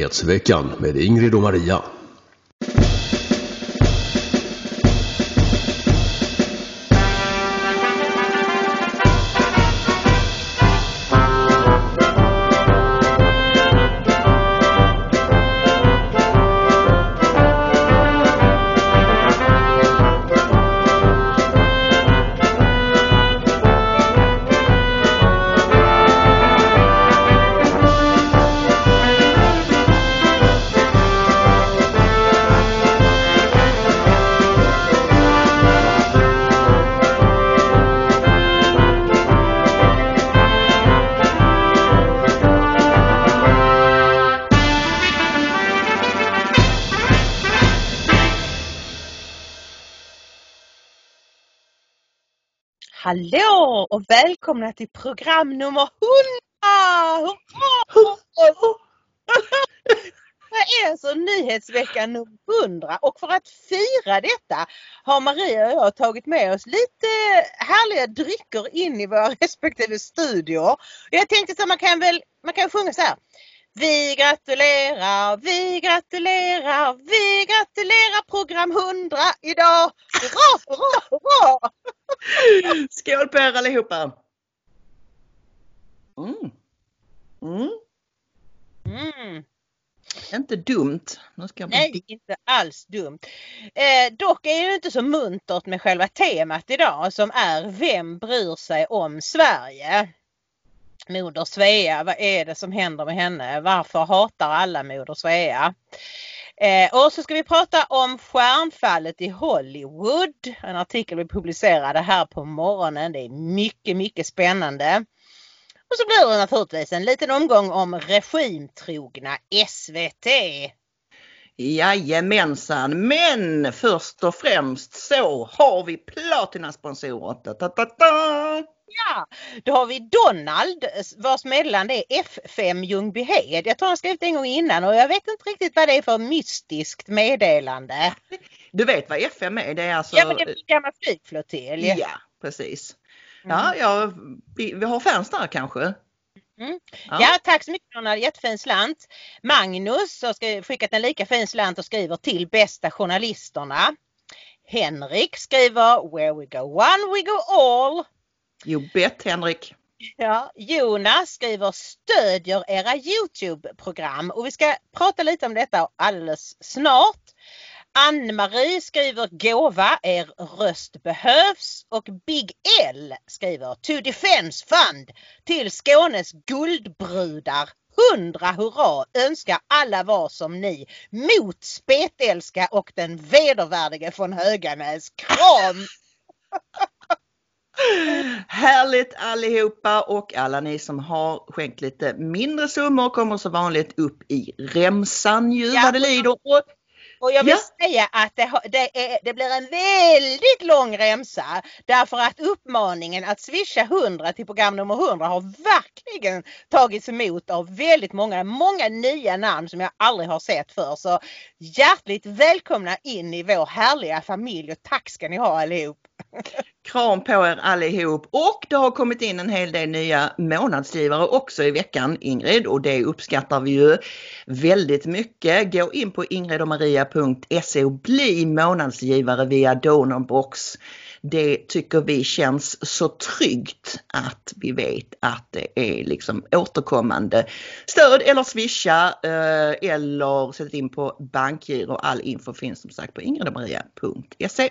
Nyhetsveckan med Ingrid och Maria. Hallå och välkomna till program nummer 100! Hurra! Det är alltså nyhetsveckan nummer 100 och för att fira detta har Maria och jag tagit med oss lite härliga drycker in i våra respektive studior. Jag tänkte att man kan sjunga så här. Vi gratulerar program 100 idag! Hurra, hurra, hurra! Skål på er allihopa! Inte dumt. Nej, inte alls dumt. Dock är det inte så muntert med själva temat idag som är Vem bryr sig om Sverige? Moder Svea, vad är det som händer med henne? Varför hatar alla Moder Svea? Och så ska vi prata om stjärnfallet i Hollywood. En artikel vi publicerade här på morgonen. Det är mycket, mycket spännande. Och så blir det naturligtvis en liten omgång om regimtrogna SVT. Jajamensan, men först och främst så har vi platinasponsorer. Ja, då har vi Donald vars meddelande är F5 Ljungbyhed. Jag tror han skrivit en gång innan och jag vet inte riktigt vad det är för mystiskt meddelande. Du vet vad FM är? Det är alltså... Ja, men det är en gammal flygflottilj. Ja, precis. Ja, vi har fans där kanske. Ja, tack så mycket Donald, jättefin slant. Magnus har skickat en lika fin slant och skriver till bästa journalisterna. Henrik skriver Where we go one, we go all. You bet, Henrik. Ja, Jonas skriver stödjer era YouTube-program och vi ska prata lite om detta alldeles snart. Ann-Marie skriver gåva, er röst behövs och Big L skriver to defense fund till Skånes guldbrudar. 100 hurra, önskar alla var som ni mot spetälska och den vedervärdige från Höganäs. Kram! Härligt allihopa och alla ni som har skänkt lite mindre summor kommer så vanligt upp i remsan ju vad det lider. Och jag vill säga att det blir en väldigt lång remsa därför att uppmaningen att swisha 100 till program nummer 100 har verkligen tagits emot av väldigt många nya namn som jag aldrig har sett för. Så hjärtligt välkomna in i vår härliga familj och tack ska ni ha allihop. Kram på er allihop och det har kommit in en hel del nya månadsgivare också i veckan Ingrid och det uppskattar vi ju väldigt mycket. Gå in på ingridomaria.se och bli månadsgivare via Donorbox. Det tycker vi känns så tryggt att vi vet att det är liksom återkommande stöd eller swisha eller sätt in på bankgiro. All info finns som sagt på ingridomaria.se.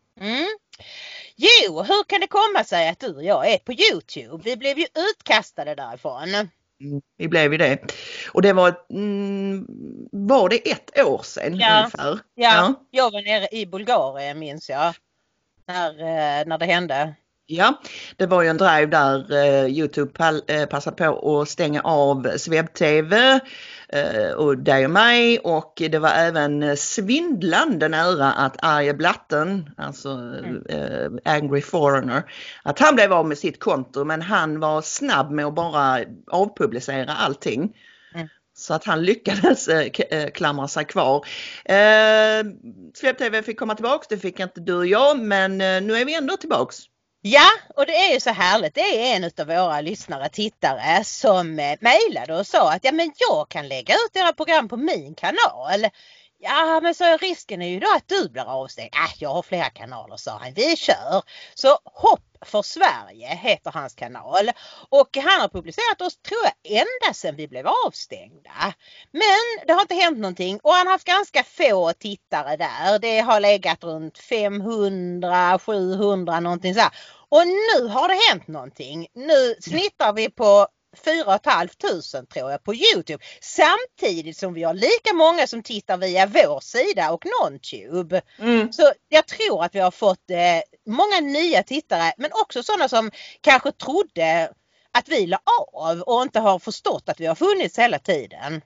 Jo, hur kan det komma sig att du och jag är på YouTube? Vi blev ju utkastade därifrån. Vi blev ju det. Och det var det ett år sedan ungefär? Ja, jag var nere i Bulgarien minns jag. När det hände. Ja, det var ju en drive där YouTube passade på att stänga av Swebb-TV och dig och mig och det var även svindlande nära att Arje Blatten, alltså Angry Foreigner, att han blev av med sitt konto men han var snabb med att bara avpublicera allting. Så att han lyckades klamra sig kvar. Swebb-TV fick komma tillbaks, det fick inte du och jag men nu är vi ändå tillbaks. Ja, och det är ju så härligt. Det är en av våra lyssnare, tittare som mejlade och sa att ja, men jag kan lägga ut era program på min kanal. Ja, men så risken är ju då att du blir avstängd. Jag har flera kanaler, sa han. Vi kör. Så Hopp för Sverige heter hans kanal. Och han har publicerat oss, tror jag, ända sedan vi blev avstängda. Men det har inte hänt någonting. Och han har haft ganska få tittare där. Det har legat runt 500, 700 någonting så här. Och nu har det hänt någonting. Nu snittar vi på 4 500 tror jag på YouTube. Samtidigt som vi har lika många som tittar via vår sida och NonTube. Så jag tror att vi har fått många nya tittare, men också sådana som kanske trodde att vi la av och inte har förstått att vi har funnits hela tiden.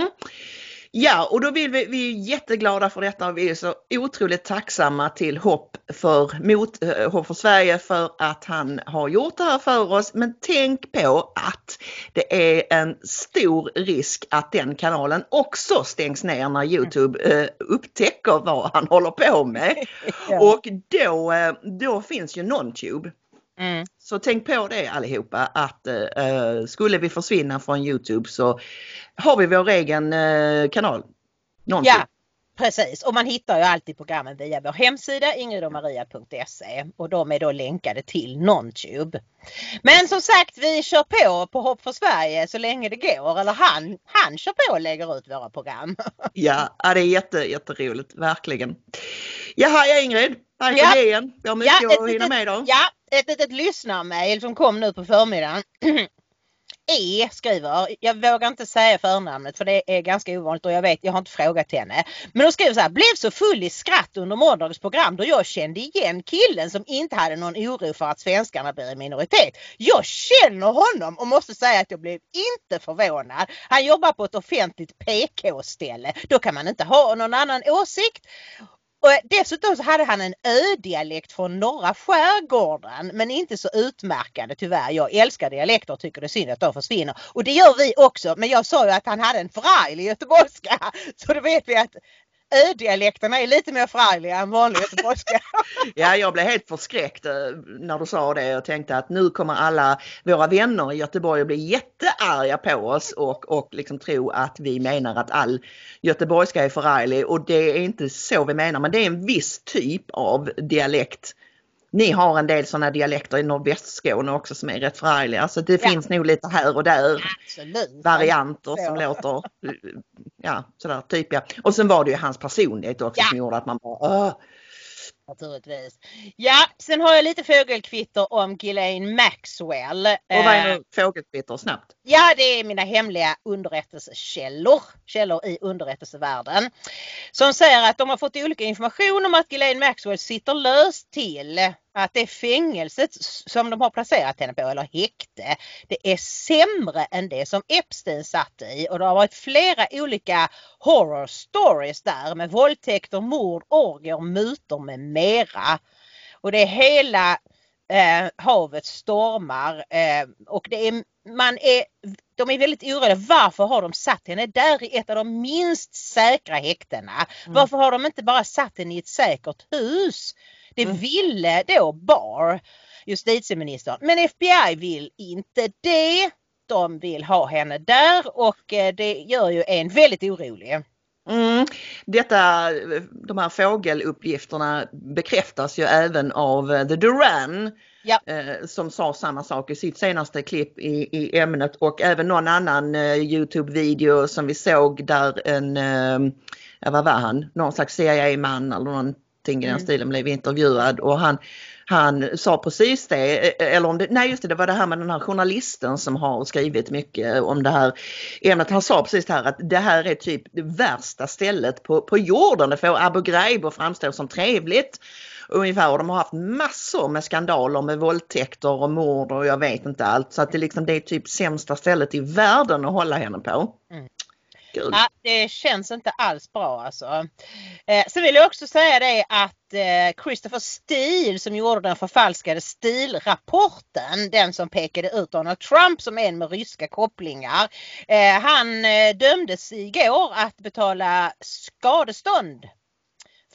Ja, och då vill vi är jätteglada för detta och vi är så otroligt tacksamma till Hopp för Sverige för att han har gjort det här för oss. Men tänk på att det är en stor risk att den kanalen också stängs ner när YouTube upptäcker vad han håller på med. Ja. Och då finns ju NonTube. Så tänk på det allihopa att skulle vi försvinna från YouTube så har vi vår egen kanal. NonTube. Ja, precis. Och man hittar ju alltid programmen via vår hemsida ingridomaria.se och de är då länkade till NonTube. Men som sagt, vi kör på Hopp för Sverige så länge det går. Eller han kör på och lägger ut våra program. Ja, det är jätteroligt, verkligen. Jaha, Ingrid. Tack för det igen. Jag har mycket att hinna med då. Ja, ett lyssnarmail som kom nu på förmiddagen. Skriver, jag vågar inte säga förnamnet för det är ganska ovanligt och jag har inte frågat henne. Men hon skriver så här: blev så full i skratt under måndagens program då jag kände igen killen som inte hade någon oro för att svenskarna blir en minoritet. Jag känner honom och måste säga att jag blev inte förvånad. Han jobbar på ett offentligt PK-ställe. Då kan man inte ha någon annan åsikt. Och dessutom så hade han en ödialekt från norra skärgården, men inte så utmärkande tyvärr. Jag älskar dialekter och tycker det är synd att de försvinner. Och det gör vi också, men jag sa ju att han hade en förarglig göteborgska. Så då vet vi att ödialekterna är lite mer förargliga än vanlig göteborgska. Ja, jag blev helt förskräckt när du sa det och tänkte att nu kommer alla våra vänner i Göteborg att bli jättearga på oss och liksom tro att vi menar att all göteborgska är förarglig, och det är inte så vi menar, men det är en viss typ av dialekt. Ni har en del sådana dialekter i nordvästskåne också som är rätt förargliga, så det finns nog lite här och där. Absolut. Varianter som låter sådär typ. Ja. Och sen var det ju hans personlighet också som gjorde att man bara Naturligtvis. Ja, sen har jag lite fågelkvitter om Ghislaine Maxwell. Och vad är fågelkvitter snabbt? Ja, det är mina hemliga källor i underrättelsevärlden. Som säger att de har fått olika information om att Ghislaine Maxwell sitter löst till. Att det fängelset som de har placerat henne på, eller häkte, det är sämre än det som Epstein satt i. Och det har varit flera olika horror stories där med våldtäkter, mord, orger, mutor med mera. Och det är hela havet stormar och det är, de är väldigt oroliga. Varför har de satt henne där i ett av de minst säkra häktena? Varför har de inte bara satt henne i ett säkert hus? Det ville då Barr, justitieministern. Men FBI vill inte det. De vill ha henne där och det gör ju en väldigt orolig. De här fågeluppgifterna bekräftas ju även av The Duran som sa samma sak i sitt senaste klipp i ämnet, och även någon annan YouTube-video som vi såg där vad var han? Någon slags CIA-man eller någonting i den stilen blev intervjuad, och han sa precis det, eller om det var det här med den här journalisten som har skrivit mycket om det här ämnet. Han sa precis det här att det här är typ det värsta stället på jorden. Det får Abu Ghraib att framstå som trevligt ungefär, och de har haft massor med skandaler med våldtäkter och mord och jag vet inte allt, så att det är typ sämsta stället i världen att hålla henne på. Ja, det känns inte alls bra alltså. Sen vill jag också säga det att Christopher Steele som gjorde den förfalskade Steele-rapporten, den som pekade ut Donald Trump som en med ryska kopplingar, han dömdes igår att betala skadestånd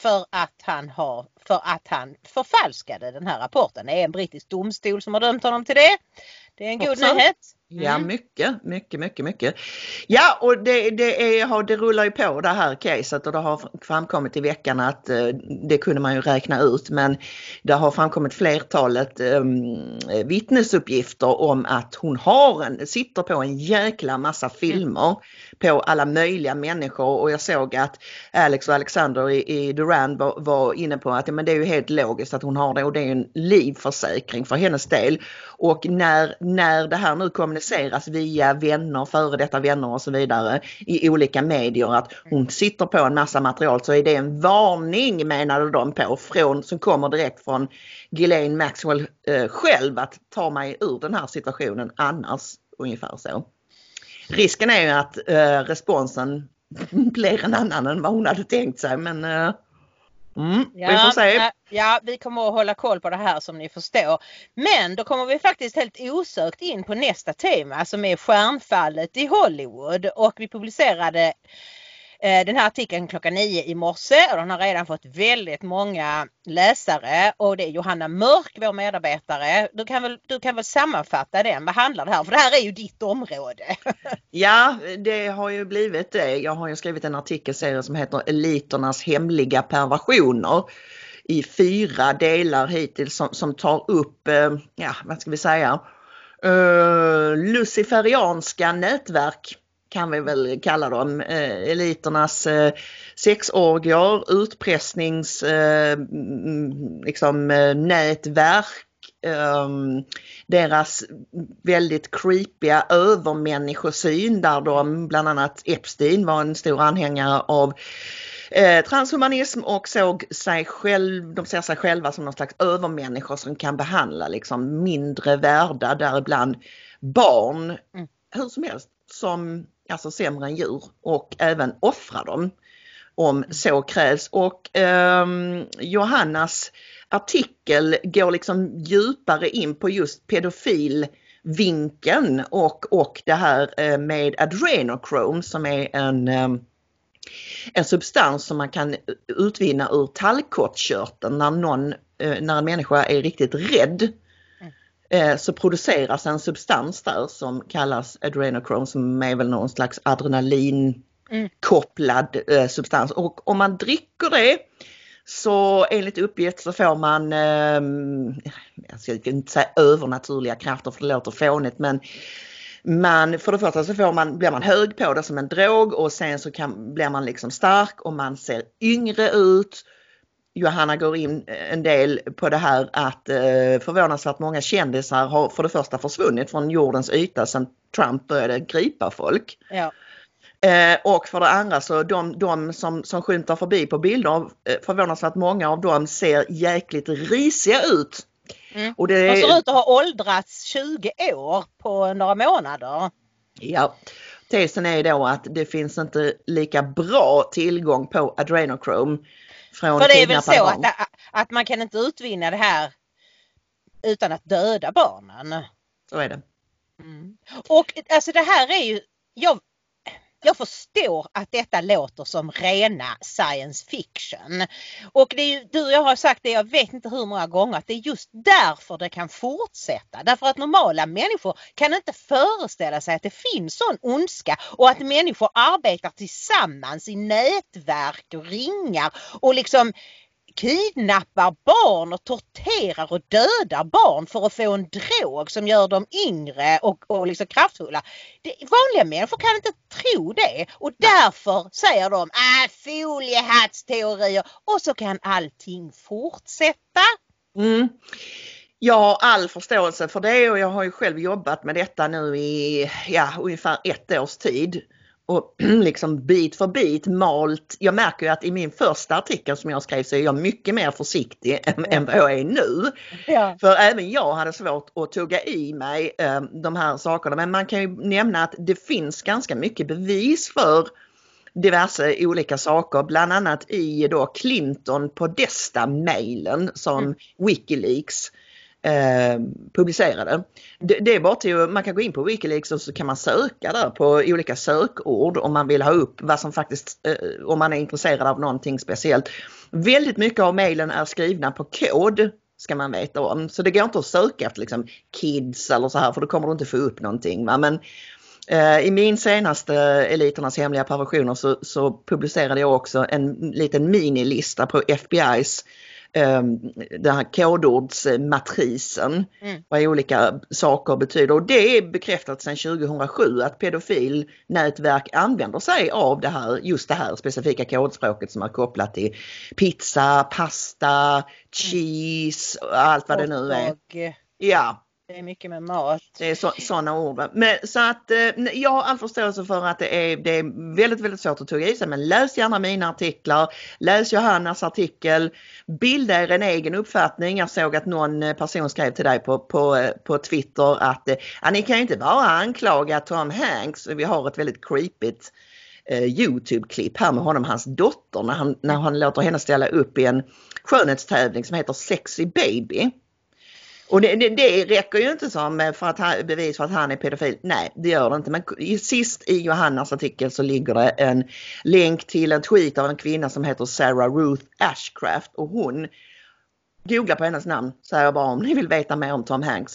för att han förfalskade den här rapporten. Det är en brittisk domstol som har dömt honom till det. Det är en god nyhet. Ja, mycket. Ja, och det rullar ju på det här caset, och det har framkommit i veckan att det kunde man ju räkna ut, men det har framkommit flertalet vittnesuppgifter om att hon sitter på en jäkla massa filmer på alla möjliga människor, och jag såg att Alex och Alexander i Duran var inne på att men det är ju helt logiskt att hon har det, och det är en livförsäkring för hennes del. Och när det här nu kommuniceras via vänner, före detta vänner och så vidare i olika medier, att hon sitter på en massa material, så är det en varning, menade de på, som kommer direkt från Ghislaine Maxwell själv, att ta mig ur den här situationen annars, ungefär så. Risken är ju att responsen blir en annan än vad hon hade tänkt sig, men vi får se. Ja, vi kommer att hålla koll på det här, som ni förstår. Men då kommer vi faktiskt helt osökt in på nästa tema, som är stjärnfallet i Hollywood. Och vi publicerade den här artikeln 9:00 i morse, och den har redan fått väldigt många läsare, och det är Johanna Mörk, vår medarbetare. Du kan väl sammanfatta den, vad handlar det här? För det här är ju ditt område. Ja, det har ju blivit det. Jag har ju skrivit en artikelserie som heter Eliternas hemliga perversioner i 4 delar hittills, som tar upp, vad ska vi säga, luciferianska nätverk, kan vi väl kalla dem, eliternas sexorgier, utpressnings nätverk, deras väldigt creepiga övermänniskosyn, där de, bland annat Epstein, var en stor anhängare av transhumanism och de ser sig själva som någon slags övermänniskor som kan behandla liksom mindre värda, däribland barn, hur som helst, som alltså sämre än djur, och även offra dem om så krävs. Och Johannas artikel går liksom djupare in på just pedofilvinkeln och det här med adrenochrome, som är en substans som man kan utvinna ur tallkottkörteln när en människa är riktigt rädd. Så produceras en substans där som kallas adrenochrome, som är väl någon slags adrenalinkopplad substans. Och om man dricker det, så enligt uppgift så får man, jag ska inte säga övernaturliga krafter för det låter fånigt, men för det första så blir man hög på det som en drog, och sen så blir man liksom stark och man ser yngre ut. Johanna går in en del på det här att förvånansvärt många kändisar har för det första försvunnit från jordens yta sedan Trump började gripa folk. Ja. Och för det andra så de som skymtar förbi på bilder, förvånansvärt många av dem ser jäkligt risiga ut. Och de ser ut att ha åldrats 20 år på några månader. Ja, tesen är då att det finns inte lika bra tillgång på adrenochrome. För det är väl så att man kan inte utvinna det här utan att döda barnen. Så är det. Och alltså det här är ju, jag förstår att detta låter som rena science fiction. Och det är ju, du och jag har sagt det, jag vet inte hur många gånger, att det är just därför det kan fortsätta. Därför att normala människor kan inte föreställa sig att det finns sån ondska, och att människor arbetar tillsammans i nätverk och ringar och liksom kidnappar barn och torterar och dödar barn för att få en drog som gör dem yngre och liksom kraftfulla. Vanliga människor kan inte tro det, och därför säger de foliehattsteorier, och så kan allting fortsätta. Jag har all förståelse för det, och jag har ju själv jobbat med detta nu i ungefär 1 års tid. Och liksom bit för bit malt. Jag märker ju att i min första artikel som jag skrev så är jag mycket mer försiktig än vad jag är nu. Ja. För även jag hade svårt att tugga i mig de här sakerna. Men man kan ju nämna att det finns ganska mycket bevis för diverse olika saker. Bland annat i då Clinton Podesta-mailen som Wikileaks publicerade. Det är bara till, man kan gå in på Wikileaks och så kan man söka där på olika sökord om man vill ha upp vad som faktiskt, om man är intresserad av någonting speciellt. Väldigt mycket av mejlen är skrivna på kod, ska man veta om. Så det går inte att söka efter liksom kids eller så här, för då kommer du inte få upp någonting. Va? Men i min senaste Eliternas hemliga perversioner så publicerade jag också en liten minilista på FBI's den här kodordsmatrisen, vad olika saker betyder. Och det är bekräftat sedan 2007 att pedofilnätverk använder sig av det här, just det här specifika kodspråket som är kopplat till pizza, pasta, cheese och allt vad det nu är. Ja. Det är mycket med mat. Det är sådana ord. Men, så att jag har all förståelse för att det är väldigt, väldigt svårt att tugga i sig. Men läs gärna mina artiklar. Läs Johannas artikel. Bilda er en egen uppfattning. Jag såg att någon person skrev till dig på Twitter att ni kan ju inte bara anklaga Tom Hanks. Vi har ett väldigt creepigt YouTube-klipp här med honom, hans dotter. När han låter henne ställa upp i en skönhetstävling som heter Sexy Baby. Och det räcker ju inte som för att bevis för att han är pedofil. Nej, det gör det inte. Men sist i Johannas artikel så ligger det en länk till en tweet av en kvinna som heter Sarah Ruth Ashcraft. Och hon, googla på hennes namn, säger jag bara om ni vill veta mer om Tom Hanks.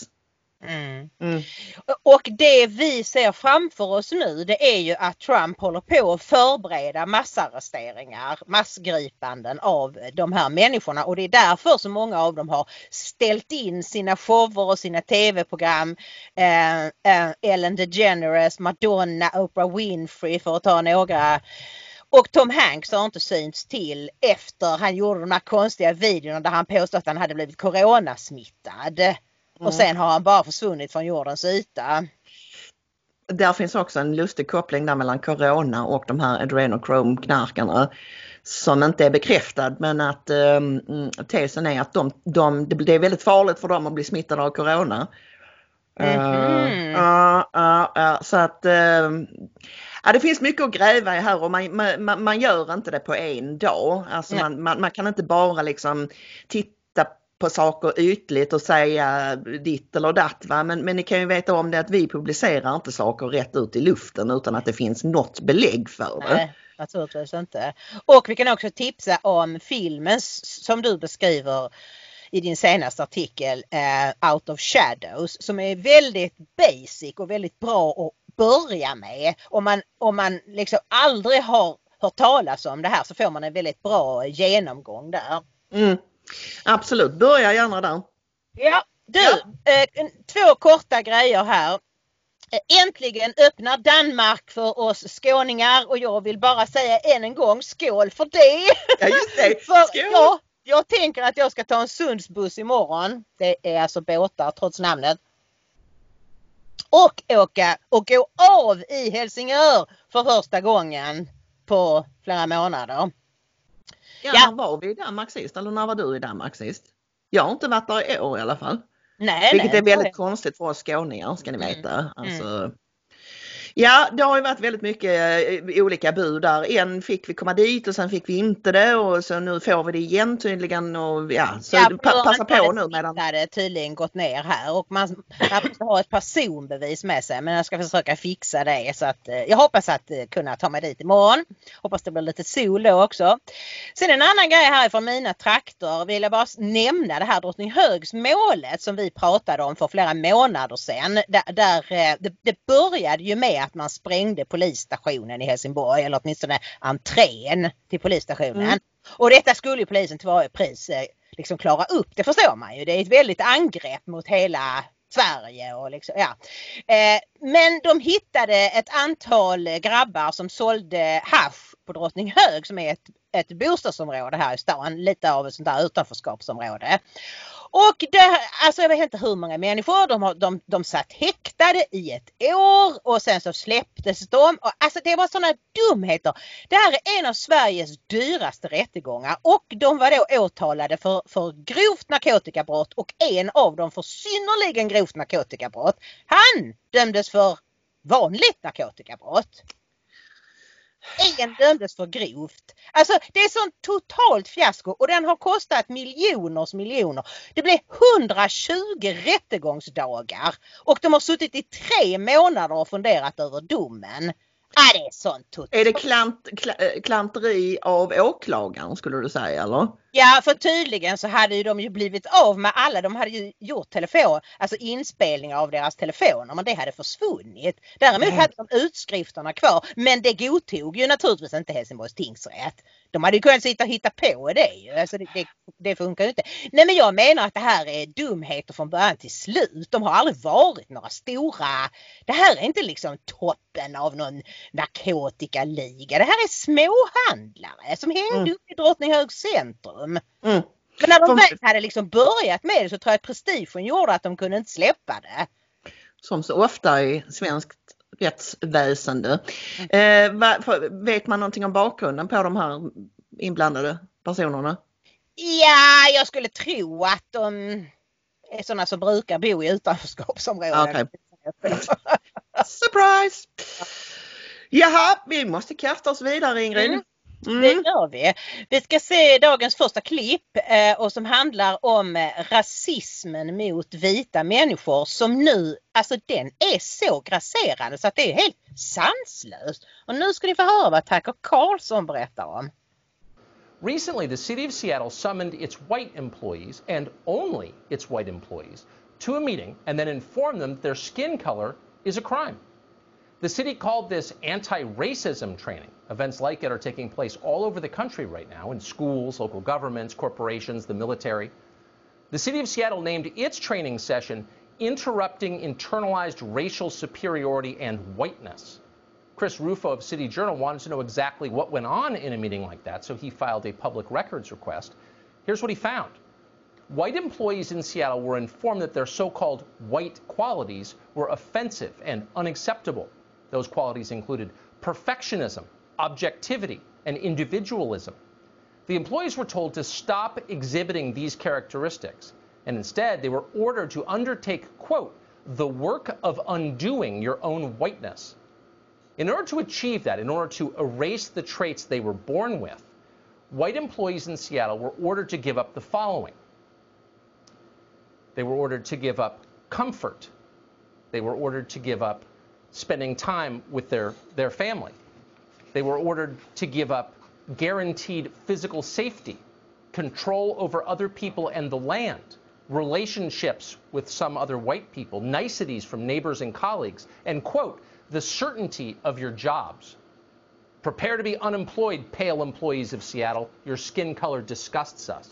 Och det vi ser framför oss nu, det är ju att Trump håller på att förbereda massarresteringar, massgripanden av de här människorna, och det är därför så många av dem har ställt in sina shower och sina tv-program. Ellen DeGeneres, Madonna, Oprah Winfrey, för att ta några. Och Tom Hanks har inte synts till efter han gjorde de här konstiga videorna där han påstod att han hade blivit coronasmittad. Och sen har han bara försvunnit från jordens yta. Där finns också en lustig koppling där mellan corona och de här adrenochrome-knarkarna som inte är bekräftad, men att tesen är att det är väldigt farligt för dem att bli smittade av corona. Så att det finns mycket att gräva i här, och man gör inte det på en dag. Alltså man kan inte bara liksom titta på saker ytligt och säga ditt eller datt, va? Men ni kan ju veta om det att vi publicerar inte saker rätt ut i luften utan att det finns något belägg för det. Nej, naturligtvis inte. Och vi kan också tipsa om filmen som du beskriver i din senaste artikel, Out of Shadows, som är väldigt basic och väldigt bra att börja med. Om man liksom aldrig har hört talas om det här så får man en väldigt bra genomgång där. Absolut, börja gärna där. Ja, två korta grejer här. Äntligen öppnar Danmark för oss skåningar, och jag vill bara säga än en gång skål för det. Ja, just det. För jag tänker att jag ska ta en Sundsbuss imorgon. Det är alltså båtar trots namnet. Och åka och gå av i Helsingör för första gången på flera månader. Ja, var vi i Danmark sist? Eller när var du i Danmark sist? Jag har inte varit där i år i alla fall. Vilket är väldigt konstigt för oss skåningar, ska ni veta. Alltså, ja, det har ju varit väldigt mycket olika bud där. En fick vi komma dit och sen fick vi inte det, och så nu får vi det igen tydligen. Och så passa på nu medan det hade tydligen gått ner här, och man måste ha ett personbevis med sig, men jag ska försöka fixa det, så att jag hoppas att kunna ta mig dit imorgon. Hoppas det blir lite sol då också. Sen en annan grej här från mina trakter vill jag bara nämna det här Drottninghögsmålet som vi pratade om för flera månader sedan. Det började ju med att man sprängde polisstationen i Helsingborg, eller åtminstone entrén till polisstationen. Och detta skulle ju polisen till varje pris liksom klara upp, det förstår man ju. Det är ett väldigt angrepp mot hela Sverige och liksom, ja. Men de hittade ett antal grabbar som sålde hasch på Drottninghög, som är ett bostadsområde här i stan, lite av ett sånt där utanförskapsområde. Och alltså jag vet inte hur många människor, de satt häktade i ett år och sen så släpptes de. Och alltså det var sådana dumheter. Det här är en av Sveriges dyraste rättegångar, och de var då åtalade för grovt narkotikabrott, och en av dem för synnerligen grovt narkotikabrott. Han dömdes för vanligt narkotikabrott. En dömdes för grovt. Alltså det är sånt totalt fiasko och den har kostat miljoner. Det blev 120 rättegångsdagar och de har suttit i 3 månader och funderat över domen. Det är sånt totalt. Är det klanteri av åklagaren skulle du säga eller? Ja, för tydligen så hade ju de ju blivit av med alla. De hade ju gjort inspelningar av deras telefoner, men det hade försvunnit. Däremot hade de utskrifterna kvar, men det godtog ju naturligtvis inte Helsingborgs tingsrätt. De hade ju kunnat sitta och hitta på det ju. Alltså det funkar ju inte. Nej, men jag menar att det här är dumheter från början till slut. De har aldrig varit några stora. Det här är inte liksom toppen av någon narkotikaliga. Det här är småhandlare som hängde upp i Drottninghögs centrum. Men när de väl hade liksom börjat med det så tror jag att prestigen gjorde att de kunde inte släppa det. Som så ofta i svenskt rättsväsende. Vet man någonting om bakgrunden på de här inblandade personerna? Ja, jag skulle tro att de är sådana som brukar bo i utanförskapsområden. Okay. Surprise! Jaha, vi måste kasta oss vidare, Ingrid. Det gör vi. Vi ska se dagens första klipp och som handlar om rasismen mot vita människor som nu, alltså den är så grasserande så att det är helt sanslöst. Och nu ska ni få höra vad Tucker Carlson berättar om. Recently, the city of Seattle summoned its white employees, and only its white employees, to a meeting and then informed them that their skin color is a crime. The city called this anti-racism training. Events like it are taking place all over the country right now in schools, local governments, corporations, the military. The city of Seattle named its training session Interrupting Internalized Racial Superiority and Whiteness. Chris Rufo of City Journal wanted to know exactly what went on in a meeting like that, so he filed a public records request. Here's what he found. White employees in Seattle were informed that their so-called white qualities were offensive and unacceptable. Those qualities included perfectionism, objectivity, and individualism. The employees were told to stop exhibiting these characteristics, and instead they were ordered to undertake, quote, the work of undoing your own whiteness. In order to achieve that, in order to erase the traits they were born with, white employees in Seattle were ordered to give up the following. They were ordered to give up comfort. They were ordered to give up spending time with their family. They were ordered to give up guaranteed physical safety, control over other people and the land, relationships with some other white people, niceties from neighbors and colleagues, and, quote, the certainty of your jobs. Prepare to be unemployed, pale employees of Seattle. Your skin color disgusts us.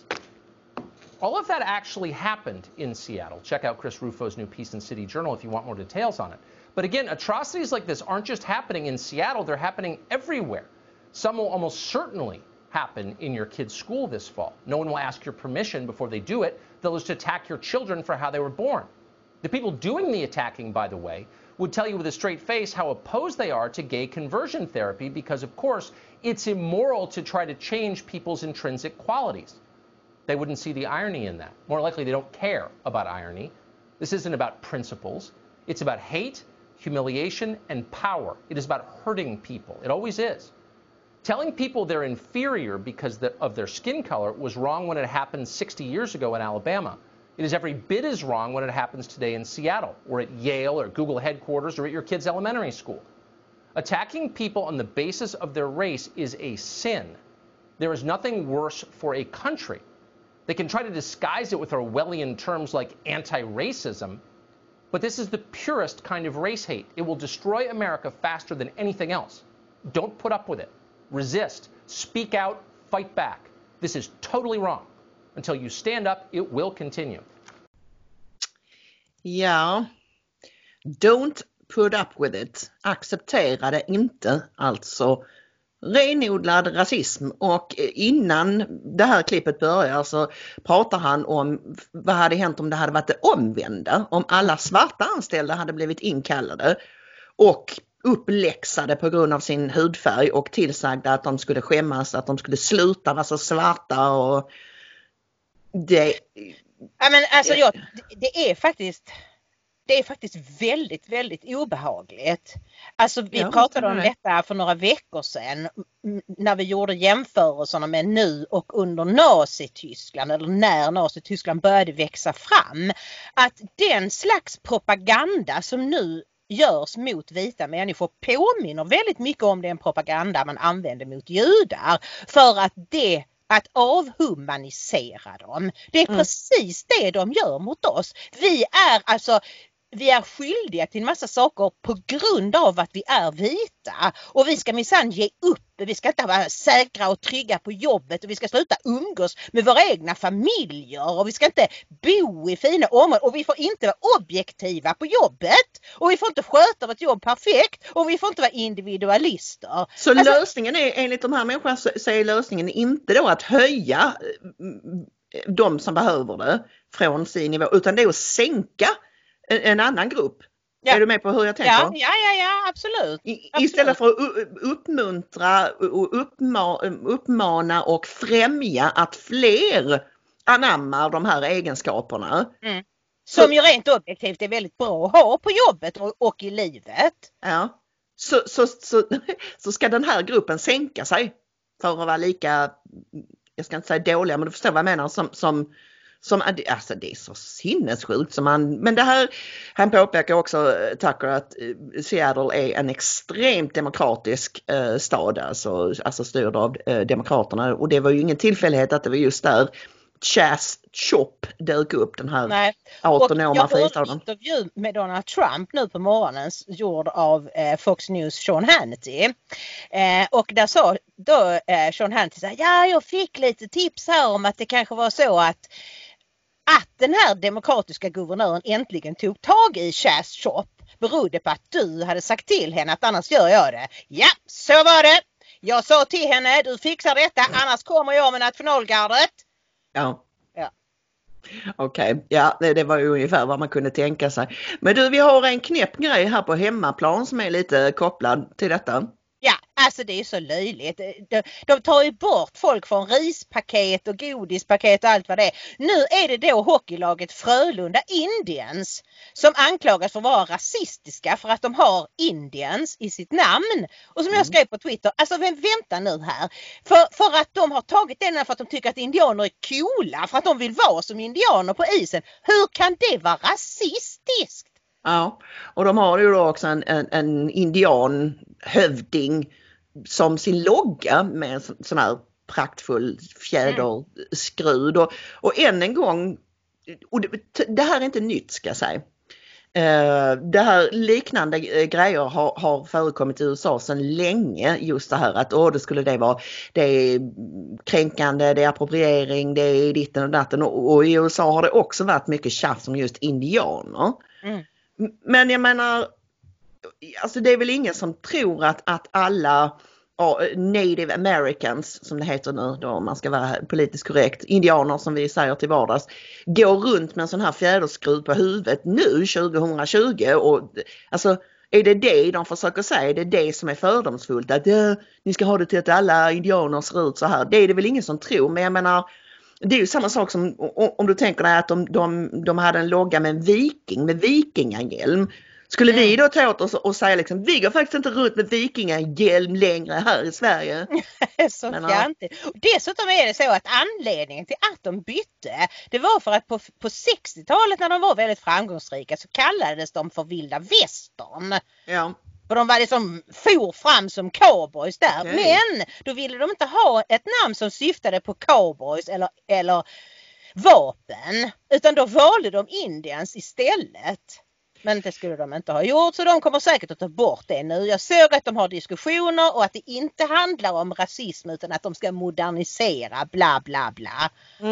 All of that actually happened in Seattle. Check out Chris Rufo's new piece in City Journal if you want more details on it. But again, atrocities like this aren't just happening in Seattle, they're happening everywhere. Some will almost certainly happen in your kid's school this fall. No one will ask your permission before they do it. They'll just attack your children for how they were born. The people doing the attacking, by the way, would tell you with a straight face how opposed they are to gay conversion therapy because, of course, it's immoral to try to change people's intrinsic qualities. They wouldn't see the irony in that. More likely, they don't care about irony. This isn't about principles. It's about hate, humiliation, and power. It is about hurting people. It always is. Telling people they're inferior because of their skin color was wrong when it happened 60 years ago in Alabama. It is every bit as wrong when it happens today in Seattle, or at Yale, or Google headquarters, or at your kid's elementary school. Attacking people on the basis of their race is a sin. There is nothing worse for a country. They can try to disguise it with Orwellian terms like anti-racism, but this is the purest kind of race hate. It will destroy America faster than anything else. Don't put up with it. Resist. Speak out. Fight back. This is totally wrong. Until you stand up, it will continue. Ja, don't put up with it. Acceptera det inte. Alltså renodlad rasism. Och innan det här klippet börjar så pratar han om vad hade hänt om det hade varit det omvända. Om alla svarta anställda hade blivit inkallade och uppläxade på grund av sin hudfärg och tillsagda att de skulle skämmas, att de skulle sluta vara så svarta och det... Ja, men alltså det är faktiskt det är faktiskt väldigt, väldigt obehagligt. Alltså vi Ja, pratade om det. detta för några veckor sedan när vi gjorde jämförelserna med nu och under Nazityskland, eller när Nazityskland började växa fram. Att den slags propaganda som nu görs mot vita människor påminner väldigt mycket om den propaganda man använde mot judar för att avhumanisera dem. Det är precis det de gör mot oss. Vi är skyldiga till en massa saker på grund av att vi är vita. Och vi ska minsann ge upp. Vi ska inte vara säkra och trygga på jobbet. Och vi ska sluta umgås med våra egna familjer. Och vi ska inte bo i fina områden. Och vi får inte vara objektiva på jobbet. Och vi får inte sköta vårt jobb perfekt. Och vi får inte vara individualister. Så lösningen är, enligt de här människorna så är lösningen inte då att höja de som behöver det från sin nivå. Utan det är att sänka en annan grupp. Ja. Är du med på hur jag tänker? Ja, absolut. Istället för att uppmuntra och uppmana och främja att fler anammar de här egenskaperna. Som ju rent objektivt är väldigt bra att ha på jobbet och i livet. Ja. Så ska den här gruppen sänka sig för att vara lika, jag ska inte säga dåliga, men du förstår vad jag menar, som alltså det är så sinnessjukt men det här, han påpekar också, Tucker, att Seattle är en extremt demokratisk stad, alltså styrd av demokraterna, och det var ju ingen tillfällighet att det var just där Chas Chop dök upp, den här autonoma fristaden. Jag hörde en intervju med Donald Trump nu på morgonen gjord av Fox News Sean Hannity. Och där sa då Sean Hannity så här, ja, jag fick lite tips här om att det kanske var så att den här demokratiska guvernören äntligen tog tag i Chas Chop berodde på att du hade sagt till henne att annars gör jag det. Ja, så var det. Jag sa till henne, du fixar detta, annars kommer jag med nationalgardet. Ja. Okej, ja, det var ju ungefär vad man kunde tänka sig. Men du, vi har en knäpp grej här på hemmaplan som är lite kopplad till detta. Ja, alltså det är så löjligt. De tar ju bort folk från rispaket och godispaket och allt vad det är. Nu är det då hockeylaget Frölunda Indians som anklagas för att vara rasistiska för att de har Indians i sitt namn. Och som jag skrev på Twitter, alltså vänta nu här. För att de har tagit den för att de tycker att indianer är coola, för att de vill vara som indianer på isen. Hur kan det vara rasistiskt? Ja, och de har ju då också en indianhövding som sin logga med en sån här praktfull fjäderskrud. Och än en gång, och det här är inte nytt ska jag säga. Det här liknande grejer har förekommit i USA sedan länge, just det här att det är kränkande, det är appropriering, det är ditten och datten, och i USA har det också varit mycket tjafs om just indianer. Men jag menar, alltså det är väl ingen som tror att alla Native Americans, som det heter nu då, om man ska vara politiskt korrekt, indianer som vi säger till vardags, går runt med en sån här fjäderskruv på huvudet nu 2020, och alltså är det de försöker säga, är det det som är fördomsfullt, att ni ska ha det till att alla indianer ser ut så här, det är det väl ingen som tror, men jag menar, det är ju samma sak som om du tänker dig att de hade en logga med en viking, med vikingahjälm. Skulle vi då ta åt oss och säga liksom, vi går faktiskt inte runt med vikingahjälm längre här i Sverige. Så fjantigt. Dessutom är det så att anledningen till att de bytte, det var för att på 60-talet när de var väldigt framgångsrika så kallades de för vilda västern. Ja. För de var liksom for fram som cowboys där. Okay. Men då ville de inte ha ett namn som syftade på cowboys eller vapen. Utan då valde de Indians istället. Men det skulle de inte ha gjort, så de kommer säkert att ta bort det nu. Jag såg att de har diskussioner och att det inte handlar om rasism utan att de ska modernisera, bla bla bla.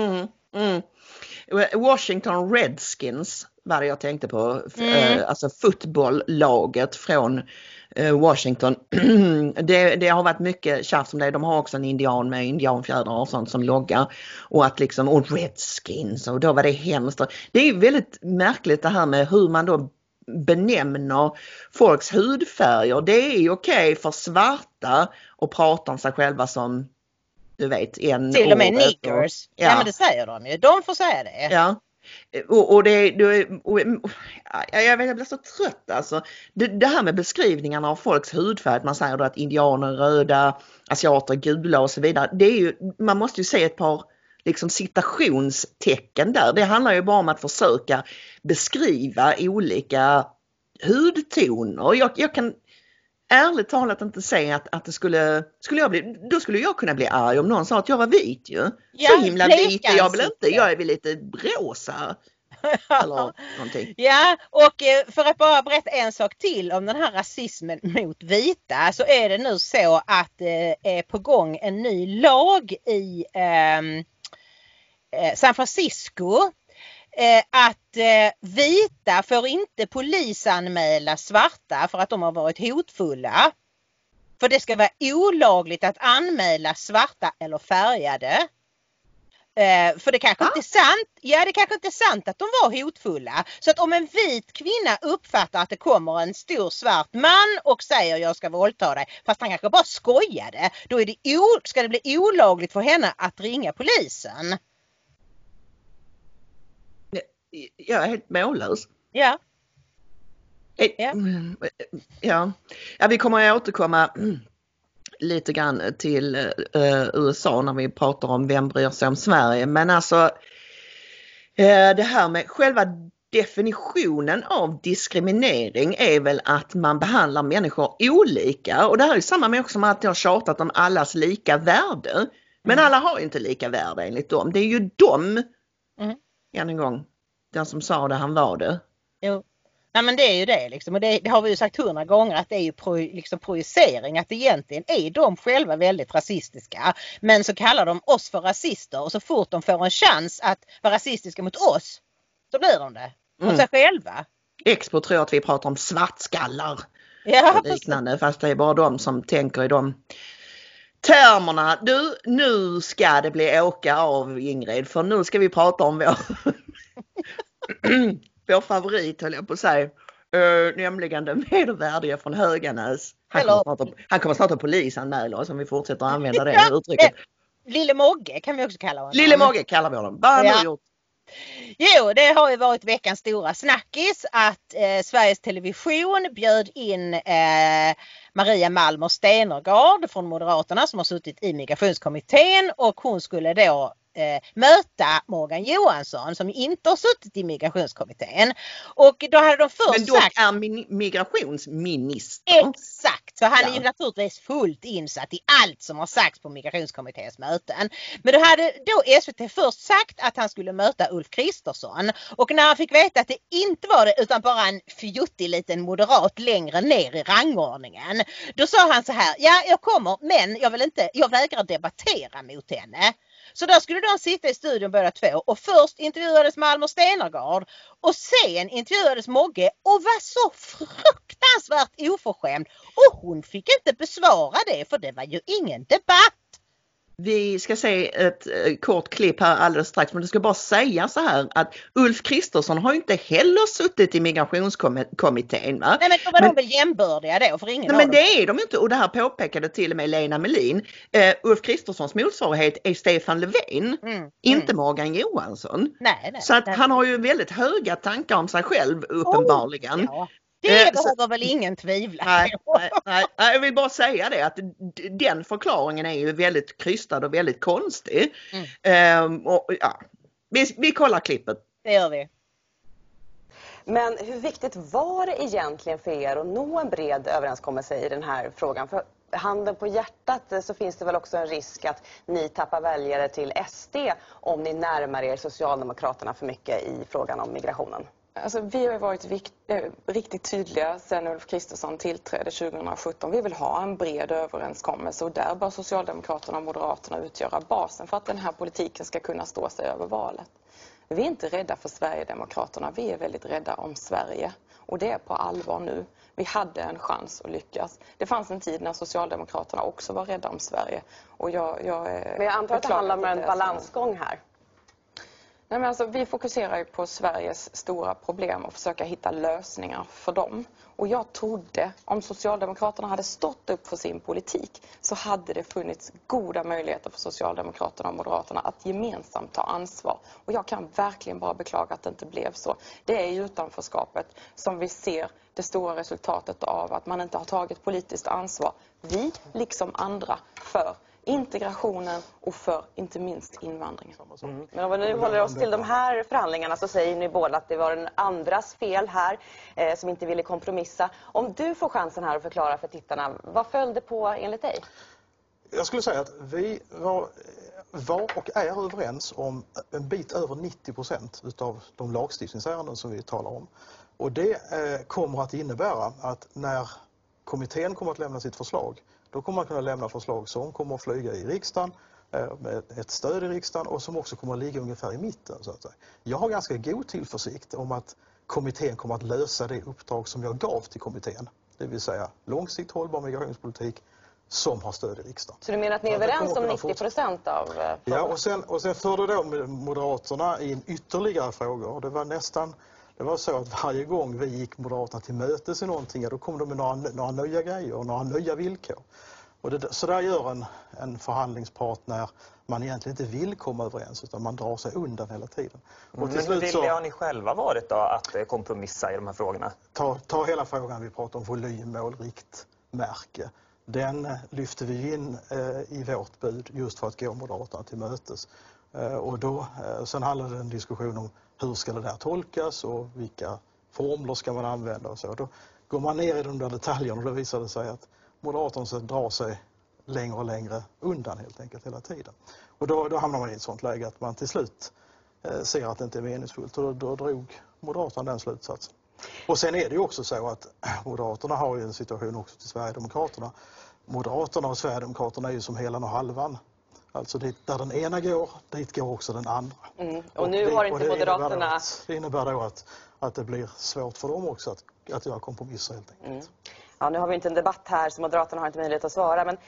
Washington Redskins var det jag tänkte på, alltså fotbolllaget från Washington. Det har varit mycket tjafs om det. De har också en indian med indianfjädrar och sånt som loggar, och att liksom, och Redskins, och då var det hemskt. Det är väldigt märkligt det här med hur man då benämner folks hudfärger. Det är ju okej för svarta att prata om sig själva som, du vet, en till och med niggers. Ja, men det säger de ju. De får säga det. Ja. Jag blir så trött alltså. Det här med beskrivningarna av folks hudfärg, man säger då att indianer är röda, asiater gula och så vidare. Det är ju, man måste ju se ett par liksom citationstecken där. Det handlar ju bara om att försöka beskriva olika hudtoner. Jag kan ärligt talat inte säga att det skulle jag kunna bli arg om någon sa att jag var vit ju. Ja, så himla vit är jag väl inte. Jag är väl lite rosa. Eller någonting. Ja, och för att bara berätta en sak till om den här rasismen mot vita, så är det nu så att det är på gång en ny lag i San Francisco. Att vita får inte polisanmäla svarta för att de har varit hotfulla. För det ska vara olagligt att anmäla svarta eller färgade. För det kanske inte är sant. Ja, det kanske inte är sant att de var hotfulla. Så att om en vit kvinna uppfattar att det kommer en stor svart man och säger jag ska våldta dig, fast han kanske bara skojade, då är ska det bli olagligt för henne att ringa polisen. Jag är helt mållös. Ja. Ja, vi kommer att återkomma lite grann till USA när vi pratar om vem bryr sig om Sverige. Men alltså det här med själva definitionen av diskriminering är väl att man behandlar människor olika. Och det här är samma med också med att jag har tjatat om allas lika värde. Men alla har ju inte lika värde enligt dem. Det är ju än en gång, den som sa det, han var det. Jo. Nej, men det är ju det liksom. Och det har vi ju sagt 100 gånger att det är ju projicering. Att egentligen är de själva väldigt rasistiska. Men så kallar de oss för rasister. Och så fort de får en chans att vara rasistiska mot oss, så blir de det. Mot sig själva. Expo tror att vi pratar om svartskallar. Ja, och liknande. Fast det är bara de som tänker i de termerna. Du, nu ska det bli åka av, Ingrid. För nu ska vi prata om vår favorit, höll jag på att säga. Nämligen den vedervärdiga från Höganäs. Han kommer snart att polisanmäla oss om vi fortsätter att använda det uttrycket. Lille Mogge kan vi också kalla honom. Lille Mogge kallar vi honom. Vad har han gjort? Jo, det har ju varit veckans stora snackis att Sveriges Television bjöd in Maria Malmer Stenergard från Moderaterna som har suttit i migrationskommittén, och hon skulle då möta Morgan Johansson som inte har suttit i migrationskommittén. Och då hade de först sagt... Men dock är migrationsminister. Exakt, så han är ju naturligtvis fullt insatt i allt som har sagts på migrationskommitténs möten. Men då hade SVT först sagt att han skulle möta Ulf Kristersson. Och när han fick veta att det inte var det utan bara en fjuttig liten moderat längre ner i rangordningen, då sa han så här: ja, jag kommer, men jag vägrar debattera mot henne. Så då skulle de sitta i studion båda två, och först intervjuades Malmer Stenergard och sen intervjuades Mogge och var så fruktansvärt oförskämd, och hon fick inte besvara det för det var ju ingen debatt. Vi ska se ett kort klipp här alldeles strax, men du ska bara säga så här att Ulf Kristersson har ju inte heller suttit i migrationskommittén. Va? Nej, men då var de väl jämbördiga då för ingen. Nej, men det är de inte, och det här påpekade till och med Lena Melin. Ulf Kristerssons motsvarighet är Stefan Löfven, inte Morgan Johansson. Nej, så att han har ju väldigt höga tankar om sig själv uppenbarligen. Ja. Det behöver väl ingen tvivla på. Nej, jag vill bara säga det att den förklaringen är ju väldigt krystad och väldigt konstig. Vi kollar klippet. Det gör vi. Men hur viktigt var det egentligen för er att nå en bred överenskommelse i den här frågan? För handen på hjärtat så finns det väl också en risk att ni tappar väljare till SD om ni närmar er Socialdemokraterna för mycket i frågan om migrationen. Alltså, vi har varit riktigt tydliga sedan Ulf Kristersson tillträdde 2017. Vi vill ha en bred överenskommelse, och där bör Socialdemokraterna och Moderaterna utgöra basen för att den här politiken ska kunna stå sig över valet. Vi är inte rädda för Sverigedemokraterna, vi är väldigt rädda om Sverige. Och det är på allvar nu. Vi hade en chans att lyckas. Det fanns en tid när Socialdemokraterna också var rädda om Sverige. Och Men jag antar att det handlar om en balansgång här. Nej, men alltså, vi fokuserar ju på Sveriges stora problem och försöka hitta lösningar för dem. Och jag trodde, om Socialdemokraterna hade stått upp för sin politik, så hade det funnits goda möjligheter för Socialdemokraterna och Moderaterna att gemensamt ta ansvar. Och jag kan verkligen bara beklaga att det inte blev så. Det är i utanförskapet som vi ser det stora resultatet av att man inte har tagit politiskt ansvar. Vi, liksom andra, för integrationen och för inte minst invandringen. Men om vi nu håller oss till de här förhandlingarna så säger ni båda att det var en andras fel här som inte ville kompromissa. Om du får chansen här att förklara för tittarna, vad följde på enligt dig? Jag skulle säga att vi var och är överens om en bit över 90% utav de lagstiftningsärenden som vi talar om. Och det kommer att innebära att när kommittén kommer att lämna sitt förslag, då kommer man kunna lämna förslag som kommer att flyga i riksdagen, med ett stöd i riksdagen och som också kommer att ligga ungefär i mitten. Så att säga. Jag har ganska god tillförsikt om att kommittén kommer att lösa det uppdrag som jag gav till kommittén. Det vill säga långsiktigt hållbar migrationspolitik som har stöd i riksdagen. Så du menar att ni är överens om 90% av frågorna? Ja, och sen förde då Moderaterna in ytterligare frågor. Det var så att varje gång vi gick Moderaterna till mötes i någonting, då kom de med några nya grejer och några nya villkor. Och så där gör en förhandlingspart när man egentligen inte vill komma överens utan man drar sig undan hela tiden. Och till slut hur villiga har ni själva varit då att kompromissa i de här frågorna? Ta hela frågan vi pratar om volymmål, riktmärke. Den lyfter vi in i vårt bud just för att gå Moderaterna till mötes. Och då, sen handlar det en diskussion om hur ska det där tolkas och vilka formler ska man använda och så. Då går man ner i de där detaljerna och då visar det sig att Moderaterna drar sig längre och längre undan helt enkelt hela tiden. Och då hamnar man i ett sånt läge att man till slut ser att det inte är meningsfullt och då drog Moderaterna den slutsatsen. Och sen är det ju också så att Moderaterna har ju en situation också till Sverigedemokraterna. Moderaterna och Sverigedemokraterna är ju som helan och halvan. Alltså där den ena går, dit går också den andra. Och nu har inte Moderaterna... Det innebär då att det blir svårt för dem också att göra kompromisser helt enkelt. Ja, nu har vi inte en debatt här så Moderaterna har inte möjlighet att svara. Men...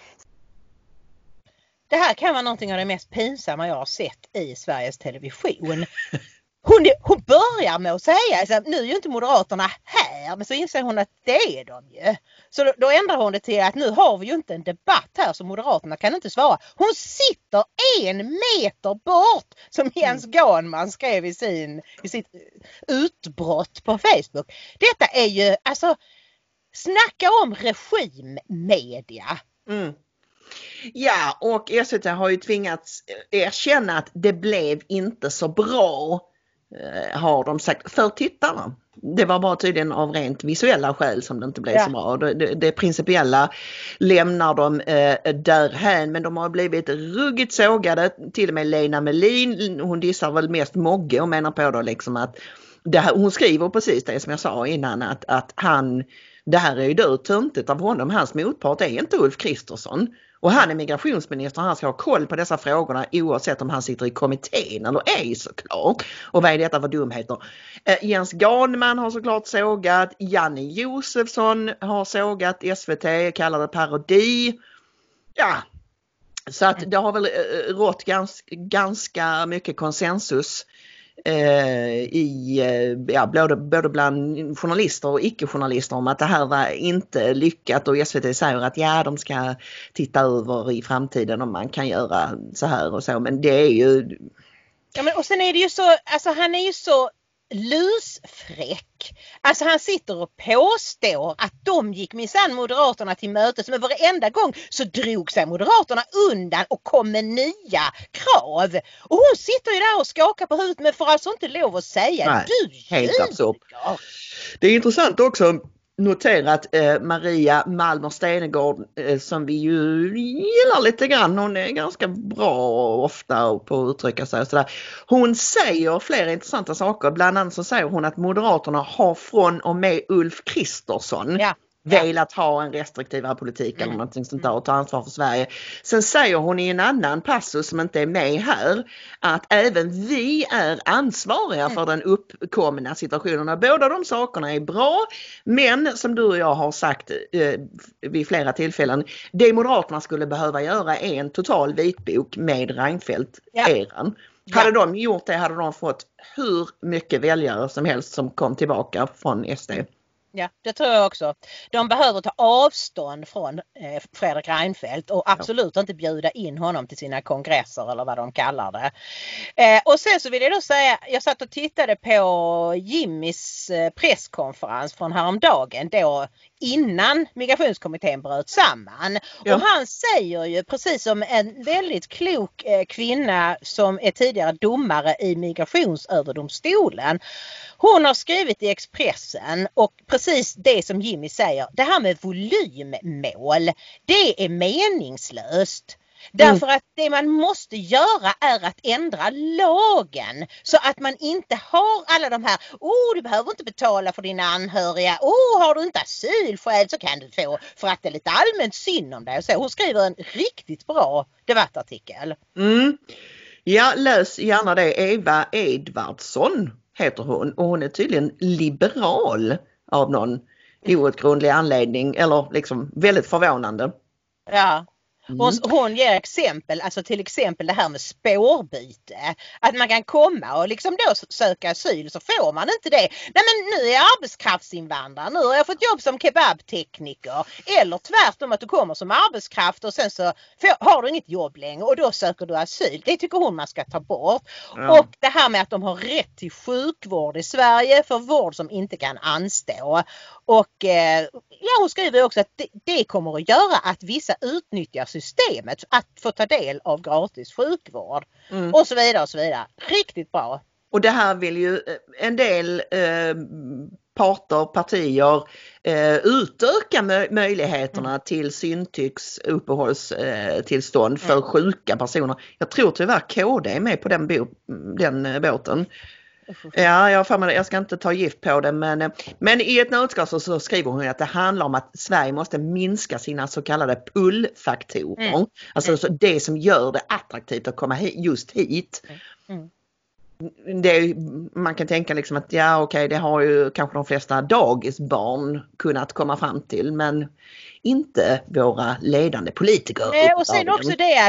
Det här kan vara någonting av det mest pinsamma jag har sett i Sveriges Television. Hon börjar med att säga att nu är ju inte Moderaterna här, men så inser hon att det är de ju. Så då ändrar hon det till att nu har vi ju inte en debatt här så Moderaterna kan inte svara. Hon sitter 1 meter bort som Jens Ganman skrev i sitt utbrott på Facebook. Detta är ju, alltså, snacka om regimmedia. Ja, och SVT har ju tvingats erkänna att det blev inte så bra, har de sagt, för tittarna. Det var bara tydligen av rent visuella skäl som det inte blev så bra. Det principiella lämnar de därhän, men de har blivit ruggigt sågade. Till och med Lena Melin, hon dissar väl mest Mogge och menar på då liksom att hon skriver precis det som jag sa innan, att det här är ju då töntigt av honom. Hans motpart är inte Ulf Kristersson. Och han är migrationsminister och han ska ha koll på dessa frågorna oavsett om han sitter i kommittén eller ej såklart. Och vad är detta för dumheter? Jens Ganman har såklart sågat. Janne Josefsson har sågat. SVT kallar det parodi. Ja, så att det har väl rått ganska mycket konsensus både bland journalister och icke-journalister om att det här var inte lyckat, och SVT säger att de ska titta över i framtiden om man kan göra så här och så, men det är ju... Ja, men och sen är det ju så, alltså han är ju så lusfräck. Alltså han sitter och påstår att de gick minsann Moderaterna till mötes, men varenda gång så drog sig Moderaterna undan och kom med nya krav. Och hon sitter ju där och skakar på huvudet men får alltså inte lov att säga. Nej, du helt absurt. Det är intressant också notera att Maria Malmer Stenegård, som vi ju gillar lite grann, hon är ganska bra ofta på att uttrycka sig och sådär. Hon säger flera intressanta saker, bland annat så säger hon att Moderaterna har från och med Ulf Kristersson velat ha en restriktivare politik eller någonting sånt där och ta ansvar för Sverige. Sen säger hon i en annan passus som inte är med här att även vi är ansvariga för den uppkomna situationen. Båda de sakerna är bra, men som du och jag har sagt vid flera tillfällen, det Moderaterna skulle behöva göra är en total vitbok med Reinfeldt-eran. Hade de gjort det hade de fått hur mycket väljare som helst som kom tillbaka från SD. Ja, det tror jag också. De behöver ta avstånd från Fredrik Reinfeldt och absolut inte bjuda in honom till sina kongresser eller vad de kallar det. Och sen så vill jag då säga, jag satt och tittade på Jimmys presskonferens från häromdagen då innan migrationskommittén bröt samman. Ja. Och han säger ju precis som en väldigt klok kvinna som är tidigare domare i migrationsöverdomstolen. Hon har skrivit i Expressen och precis det som Jimmy säger, det här med volymmål, det är meningslöst. Därför att det man måste göra är att ändra lagen så att man inte har alla de här, du behöver inte betala för dina anhöriga, har du inte asylskäl så kan du få för att det är lite allmänt synd om dig. Så hon skriver en riktigt bra debattartikel. Ja, läs gärna det. Eva Edvardsson heter hon och hon är tydligen liberal av någon outgrundlig anledning eller liksom väldigt förvånande. Ja. Hon ger exempel, alltså till exempel det här med spårbyte. Att man kan komma och liksom då söka asyl så får man inte det. Nej men nu är jag arbetskraftsinvandrare, nu har jag fått jobb som kebabtekniker. Eller tvärtom att du kommer som arbetskraft och sen så har du inget jobb längre och då söker du asyl. Det tycker hon man ska ta bort. Ja. Och det här med att de har rätt till sjukvård i Sverige för vård som inte kan anstå. Och hon skriver också att det kommer att göra att vissa utnyttjar systemet att få ta del av gratis sjukvård och så vidare och så vidare. Riktigt bra. Och det här vill ju en del partier utöka möjligheterna till syntycksuppehållstillstånd för sjuka personer. Jag tror tyvärr KD är med på den båten. Ja, jag ska inte ta gift på det men i ett nötskal så skriver hon att det handlar om att Sverige måste minska sina så kallade pullfaktorer. Alltså det som gör det attraktivt att komma just hit. Man kan tänka liksom att det har ju kanske de flesta dagisbarn kunnat komma fram till men inte våra ledande politiker. Och sen också det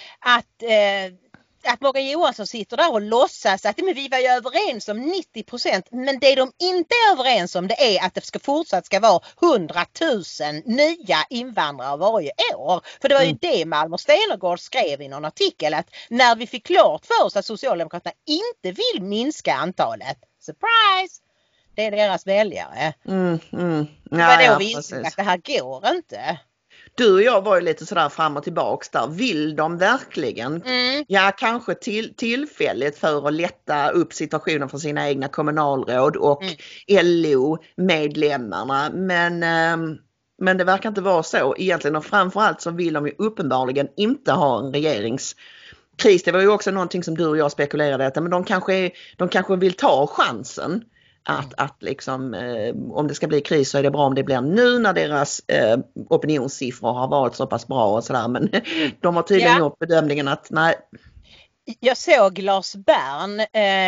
att Morgan Johansson sitter där och låtsas att men vi var ju överens om 90%. Men det de inte är överens om det är att det fortsatt ska vara 100 000 nya invandrare varje år. För det var ju det Malmer Stenergård skrev i någon artikel att när vi fick klart för oss att Socialdemokraterna inte vill minska antalet. Surprise! Det är deras väljare. Det var då vi insåg att det här går inte. Du och jag var ju lite sådär fram och tillbaks där. Vill de verkligen? Ja, kanske tillfälligt för att lätta upp situationen för sina egna kommunalråd och LO-medlemmarna. Men det verkar inte vara så egentligen. Och framförallt så vill de ju uppenbarligen inte ha en regeringskris. Det var ju också någonting som du och jag spekulerade att men de kanske vill ta chansen. Att liksom, om det ska bli kris så är det bra om det blir nu när deras opinionssiffror har varit så pass bra och sådär. Men de har tydligen gjort bedömningen att nej. Jag såg Lars Bern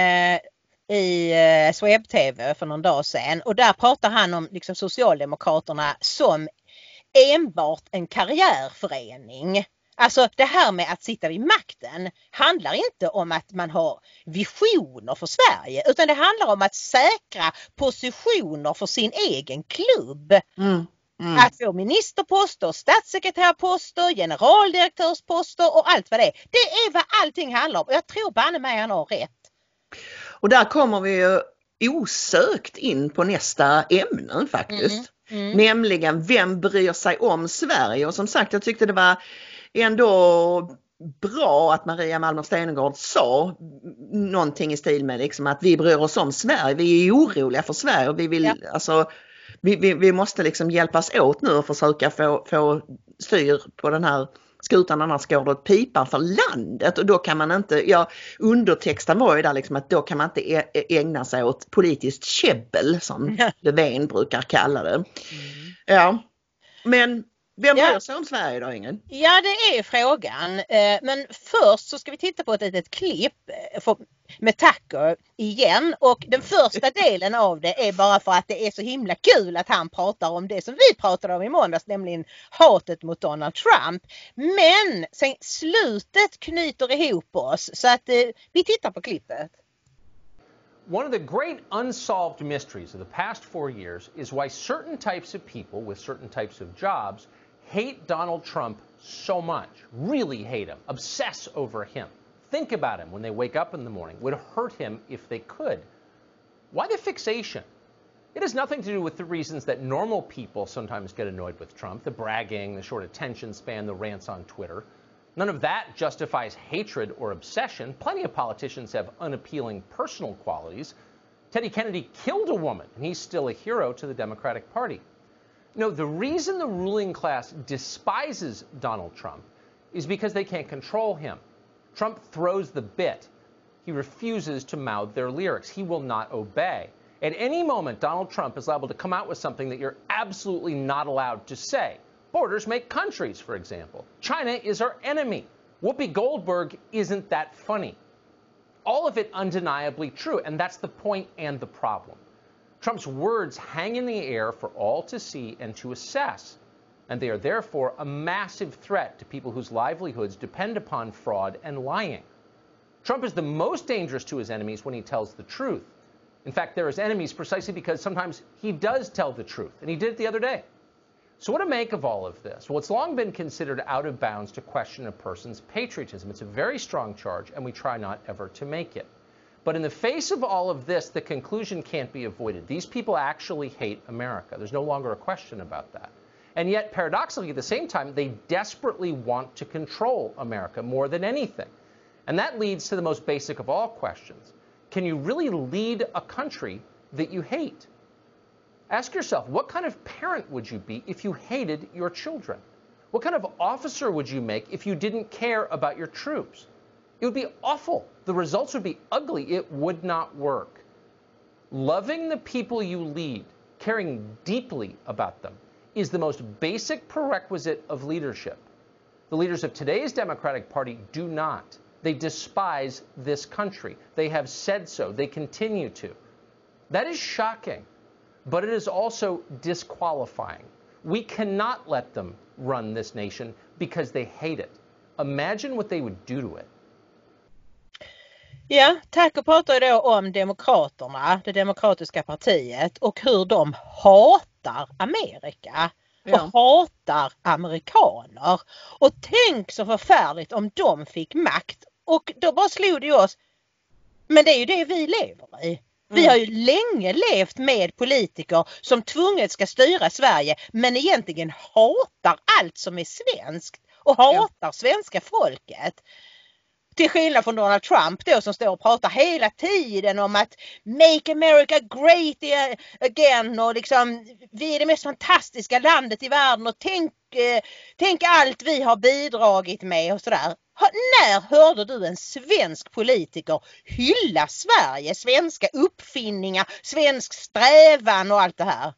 i Sweb TV för någon dag sedan och där pratar han om liksom Socialdemokraterna som enbart en karriärförening. Alltså det här med att sitta vid makten handlar inte om att man har visioner för Sverige utan det handlar om att säkra positioner för sin egen klubb. Att få ministerposter, statssekreterarposter, generaldirektörsposter och allt vad det är. Det är vad allting handlar om och jag tror banne mig han har rätt. Och där kommer vi ju osökt in på nästa ämne faktiskt. Nämligen vem bryr sig om Sverige? Och som sagt jag tyckte det var ändå bra att Maria Malmer Stenergård sa någonting i stil med liksom att vi bryr oss om Sverige, vi är oroliga för Sverige och vi vill vi måste liksom hjälpas åt nu och försöka få styr på den här skutan annars går det åt pipan för landet och då kan man inte, undertexten var ju där liksom att då kan man inte ägna sig åt politiskt käbbel som Löfven brukar kalla det. Ja, men vem bryr sig om Sverige då, Ingrid? Ja, det är frågan. Men först så ska vi titta på ett litet klipp. För med Tucker igen, och den första delen av det är bara för att det är så himla kul att han pratar om det som vi pratade om i måndags, nämligen hatet mot Donald Trump. Men sen slutet knyter ihop oss, så att vi tittar på klippet. One of the great unsolved mysteries of the past 4 years is why certain types of people with certain types of jobs hate Donald Trump so much, really hate him, obsess over him, think about him when they wake up in the morning, would hurt him if they could. Why the fixation? It has nothing to do with the reasons that normal people sometimes get annoyed with Trump, the bragging, the short attention span, the rants on Twitter. None of that justifies hatred or obsession. Plenty of politicians have unappealing personal qualities. Teddy Kennedy killed a woman, and he's still a hero to the Democratic Party. No, the reason the ruling class despises Donald Trump is because they can't control him. Trump throws the bit. He refuses to mouth their lyrics. He will not obey. At any moment, Donald Trump is liable to come out with something that you're absolutely not allowed to say. Borders make countries, for example. China is our enemy. Whoopi Goldberg isn't that funny. All of it undeniably true, and that's the point and the problem. Trump's words hang in the air for all to see and to assess, and they are therefore a massive threat to people whose livelihoods depend upon fraud and lying. Trump is the most dangerous to his enemies when he tells the truth. In fact, they're his enemies precisely because sometimes he does tell the truth, and he did it the other day. So what to make of all of this? Well, it's long been considered out of bounds to question a person's patriotism. It's a very strong charge, and we try not ever to make it. But in the face of all of this, the conclusion can't be avoided. These people actually hate America. There's no longer a question about that. And yet, paradoxically, at the same time, they desperately want to control America more than anything. And that leads to the most basic of all questions. Can you really lead a country that you hate? Ask yourself, what kind of parent would you be if you hated your children? What kind of officer would you make if you didn't care about your troops? It would be awful. The results would be ugly. It would not work. Loving the people you lead, caring deeply about them, is the most basic prerequisite of leadership. The leaders of today's Democratic Party do not. They despise this country. They have said so. They continue to. That is shocking, but it is also disqualifying. We cannot let them run this nation because they hate it. Imagine what they would do to it. Ja, Tucker pratar ju då om demokraterna, det demokratiska partiet, och hur de hatar Amerika och hatar amerikaner. Och tänk så förfärligt om de fick makt. Och då bara slog det oss, men det är ju det vi lever i. Vi har ju länge levt med politiker som tvunget ska styra Sverige, men egentligen hatar allt som är svenskt och hatar svenska folket. Till skillnad från Donald Trump då, som står och pratar hela tiden om att make America great again och liksom vi är det mest fantastiska landet i världen och tänk allt vi har bidragit med och sådär. När hörde du en svensk politiker hylla Sverige, svenska uppfinningar, svensk strävan och allt det här?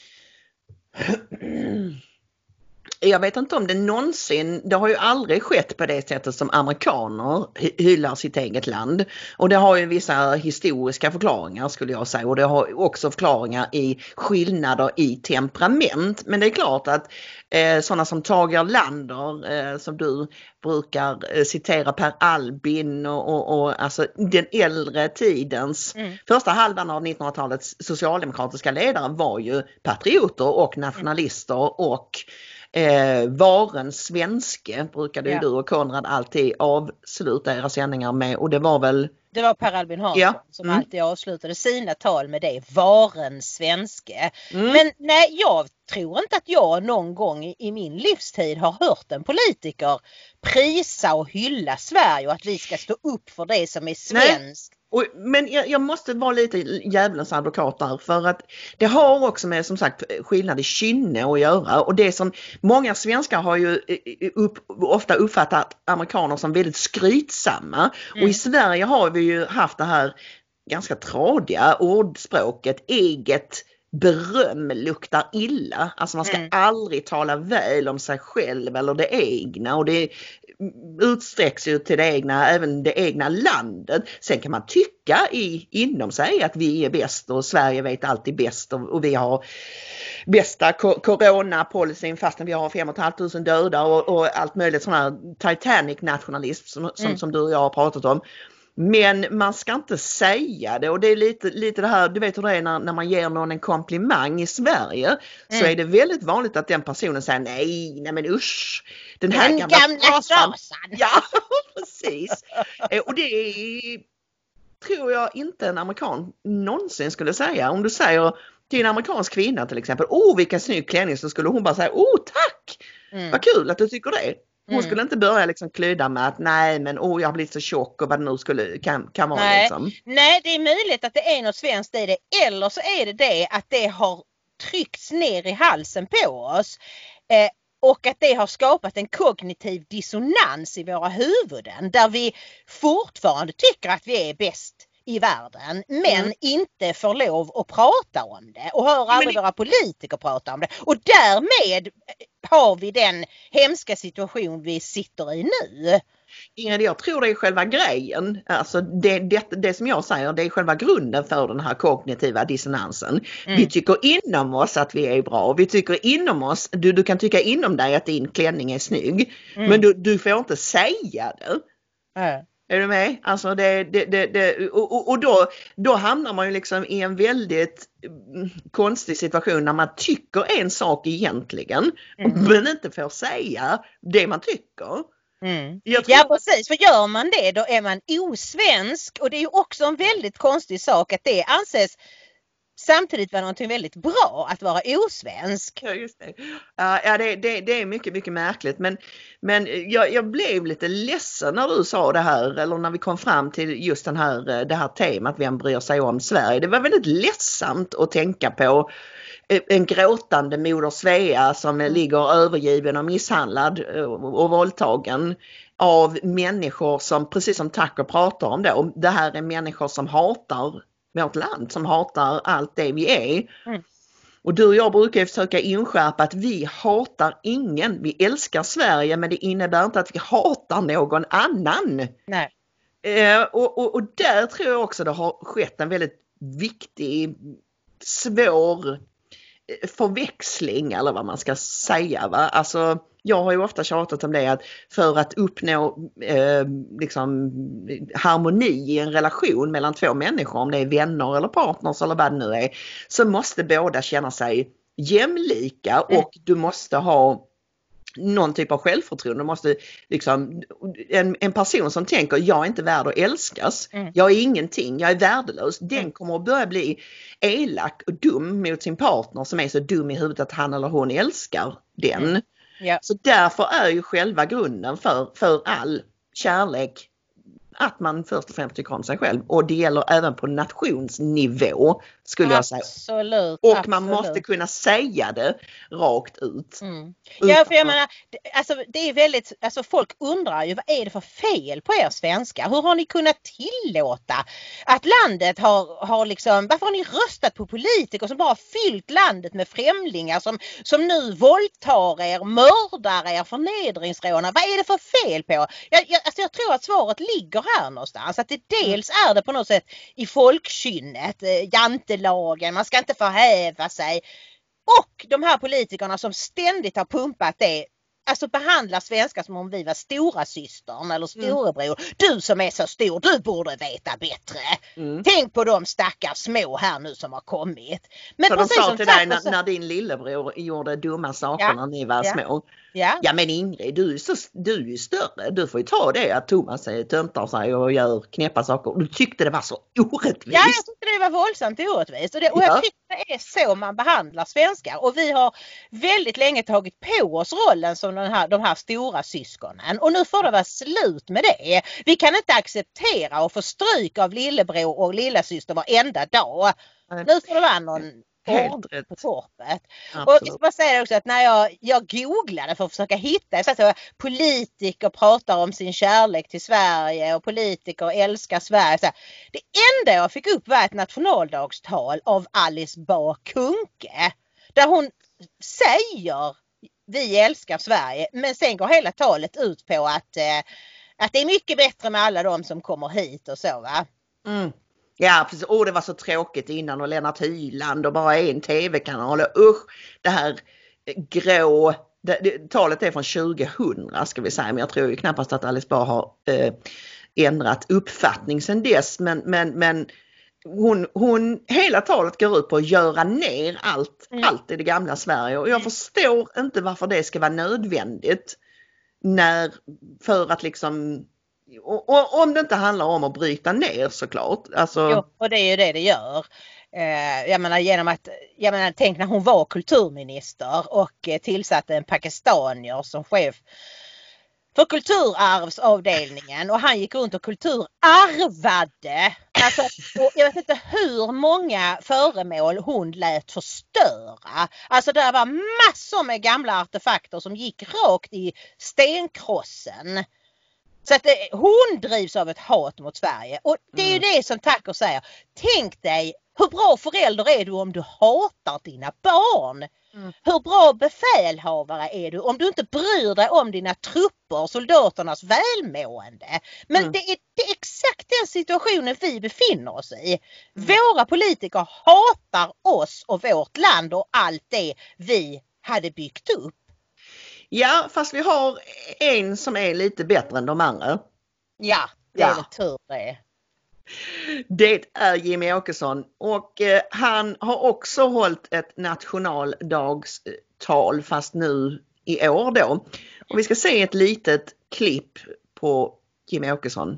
Jag vet inte om det någonsin, det har ju aldrig skett på det sättet som amerikaner hyllar sitt eget land. Och det har ju vissa historiska förklaringar skulle jag säga. Och det har också förklaringar i skillnader i temperament. Men det är klart att sådana som Tage Erlander, som du brukar citera, Per Albin och alltså den äldre tidens första halvan av 1900-talets socialdemokratiska ledare var ju patrioter och nationalister och varen svenske brukade ju du och Konrad alltid avsluta era sändningar med, och det var Per Albin Hansson som alltid avslutade sina tal med det, varen svenske. Men nej, jag tror inte att jag någon gång i min livstid har hört en politiker prisa och hylla Sverige och att vi ska stå upp för det som är svenskt. Men jag måste vara lite djävulens advokat där, för att det har också med som sagt skillnad i kynne att göra, och det som många svenskar har ju ofta uppfattat amerikaner som väldigt skrytsamma, och i Sverige har vi ju haft det här ganska tradiga ordspråket eget beröm luktar illa. Alltså man ska aldrig tala väl om sig själv eller det egna, och det utsträcks ju till även det egna landet. Sen kan man tycka inom sig att vi är bäst och Sverige vet alltid bäst och vi har bästa coronapolicyn fastän vi har 5 500 döda och allt möjligt sån här Titanic-nationalism som du och jag har pratat om. Men man ska inte säga det, och det är lite det här, du vet hur det är när man ger någon en komplimang i Sverige, så är det väldigt vanligt att den personen säger nej men usch, den här gamla frasan. Ja, precis. Och det tror jag inte en amerikan någonsin skulle säga. Om du säger till en amerikansk kvinna till exempel, vilken snygg klänning, så skulle hon bara säga, tack, vad kul att du tycker det. Hon skulle inte börja liksom klydda med att nej men jag har blivit så tjock och vad det nu kan vara. Nej. Liksom. Nej, det är möjligt att det är något svenskt i det, eller så är det att det har tryckts ner i halsen på oss och att det har skapat en kognitiv dissonans i våra huvuden där vi fortfarande tycker att vi är bäst i världen men inte får lov att prata om det och hör aldrig våra politiker prata om det, och därmed har vi den hemska situation vi sitter i nu. Ingrid, jag tror det är själva grejen, alltså det som jag säger, det är själva grunden för den här kognitiva dissonansen. Vi tycker inom oss att vi är bra, vi tycker inom oss, du kan tycka inom dig att din klänning är snygg, men du får inte säga det. Är du med? Alltså och då hamnar man ju liksom i en väldigt konstig situation när man tycker en sak egentligen men inte får säga det man tycker. Ja precis, för gör man det då är man osvensk, och det är ju också en väldigt konstig sak att det anses samtidigt vara någonting väldigt bra att vara osvensk. Ja, just det. Ja, det är mycket, mycket märkligt. Men jag blev lite ledsen när du sa det här, eller när vi kom fram till just det här temat, vem bryr sig om Sverige. Det var väldigt ledsamt att tänka på en gråtande moder Svea som ligger övergiven och misshandlad och våldtagen av människor som, precis som Tucker pratar om det här är människor som hatar vårt land, som hatar allt det vi är. Och du och jag brukar försöka inskärpa att vi hatar ingen. Vi älskar Sverige, men det innebär inte att vi hatar någon annan. Nej. Och där tror jag också det har skett en väldigt viktig, svår förväxling, eller vad man ska säga. Va? Alltså, jag har ju ofta tjatat om det, att för att uppnå liksom harmoni i en relation mellan två människor, om det är vänner eller partners eller vad det nu är, så måste båda känna sig jämlika och du måste ha någon typ av självförtroende. Du måste liksom, en person som tänker jag är inte värd att älskas, jag är ingenting, jag är värdelös, den kommer att börja bli elak och dum mot sin partner som är så dum i huvudet att han eller hon älskar den. Så därför är ju själva grunden för all kärlek att man först och främst tycker om sig själv, och det gäller även på nationsnivå skulle jag säga. Och man måste kunna säga det rakt ut. Ja, för jag menar, alltså, det är väldigt, alltså, folk undrar ju vad är det för fel på er svenskar? Hur har ni kunnat tillåta att landet har liksom, varför har ni röstat på politiker som bara fyllt landet med främlingar som nu våldtar er, mördar er, förnedringsrånar? Vad är det för fel på? Jag tror att svaret ligger här någonstans, att det dels är det på något sätt i folkkynnet, jantelagen, man ska inte förhäva sig, och de här politikerna som ständigt har pumpat det, alltså behandlar svenskar som om vi var stora systern eller storebror. Du som är så stor, du borde veta bättre. Tänk på de stackars små här nu som har kommit. Men så de sa till dig när din lillebror gjorde dumma saker när ni var små. Ja men Ingrid, du är ju större. Du får ju ta det att Thomas töntar sig och gör knäppa saker. Du tyckte det var så orättvist. Ja, jag tyckte det var våldsamt orättvist. Och jag tycker det är så man behandlar svenskar. Och vi har väldigt länge tagit på oss rollen som de här stora syskonen. Och nu får det vara slut med det. Vi kan inte acceptera att få stryk av lillebror och lillasyster varenda dag. Nu får det vara någon ordning på torpet. Absolut. Och jag ska bara säga också att när jag googlade för att försöka hitta så att politiker pratar om sin kärlek till Sverige och politiker älskar Sverige. Så här, det enda jag fick upp var ett nationaldagstal av Alice Bah Kuhnke där hon säger vi älskar Sverige, men sen går hela talet ut på att det är mycket bättre med alla de som kommer hit och så, va? Mm. Ja, precis. Det var så tråkigt innan och Lennart Hyland och bara en tv-kanal och det här grå, talet är från 2000 ska vi säga, men jag tror ju knappast att Alice Bah har ändrat uppfattning sedan dess, men hon hela talet går ut på att göra ner allt i det gamla Sverige och jag förstår inte varför det ska vara nödvändigt för att liksom, och om det inte handlar om att bryta ner såklart. Alltså... Jo, och det är ju det gör. Jag menar, tänk när hon var kulturminister och tillsatte en pakistanier som chef för kulturarvsavdelningen och han gick runt och kulturarvade. Alltså, jag vet inte hur många föremål hon lät förstöra. Alltså det var massor med gamla artefakter som gick rakt i stenkrossen. Så att hon drivs av ett hat mot Sverige. Och det är ju det som Tucker säger. Tänk dig, hur bra förälder är du om du hatar dina barn? Hur bra befälhavare är du om du inte bryr dig om dina trupper och soldaternas välmående? Men det är exakt den situationen vi befinner oss i. Våra politiker hatar oss och vårt land och allt det vi hade byggt upp. Ja, fast vi har en som är lite bättre än de andra. Ja, det är väl tur det. Det är Jimmie Åkesson och han har också hållit ett nationaldagstal fast nu i år då. Och vi ska se ett litet klipp på Jimmie Åkesson.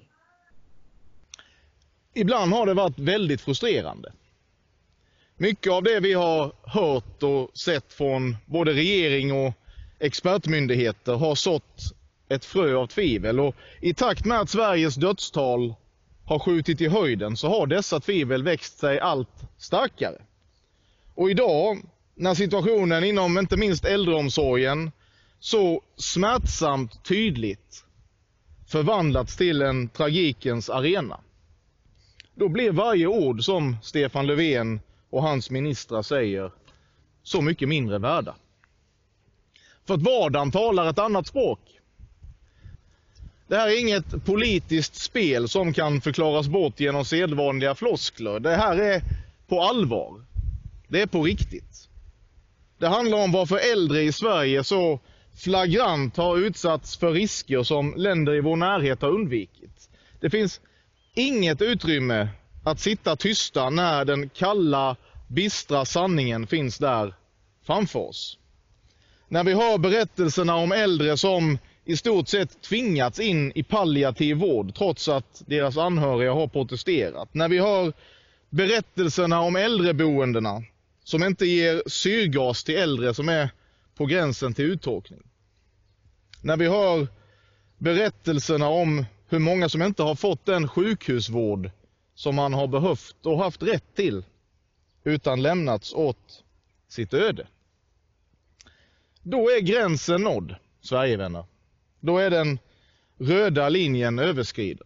Ibland har det varit väldigt frustrerande. Mycket av det vi har hört och sett från både regering och expertmyndigheter har sått ett frö av tvivel och i takt med att Sveriges dödstal har skjutit i höjden så har dessa tvivel växt sig allt starkare. Och idag, när situationen inom inte minst äldreomsorgen så smärtsamt tydligt förvandlats till en tragikens arena, då blir varje ord som Stefan Löfven och hans ministrar säger så mycket mindre värda. För att vardagen talar ett annat språk. Det här är inget politiskt spel som kan förklaras bort genom sedvanliga floskler. Det här är på allvar. Det är på riktigt. Det handlar om varför äldre i Sverige så flagrant har utsatts för risker som länder i vår närhet har undvikit. Det finns inget utrymme att sitta tysta när den kalla, bistra sanningen finns där framför oss. När vi hör berättelserna om äldre som i stort sett tvingats in i palliativ vård trots att deras anhöriga har protesterat. När vi hör berättelserna om äldreboendena som inte ger syrgas till äldre som är på gränsen till uttorkning. När vi hör berättelserna om hur många som inte har fått den sjukhusvård som man har behövt och haft rätt till utan lämnats åt sitt öde. Då är gränsen nådd, Sverigevänner. Då är den röda linjen överskriden.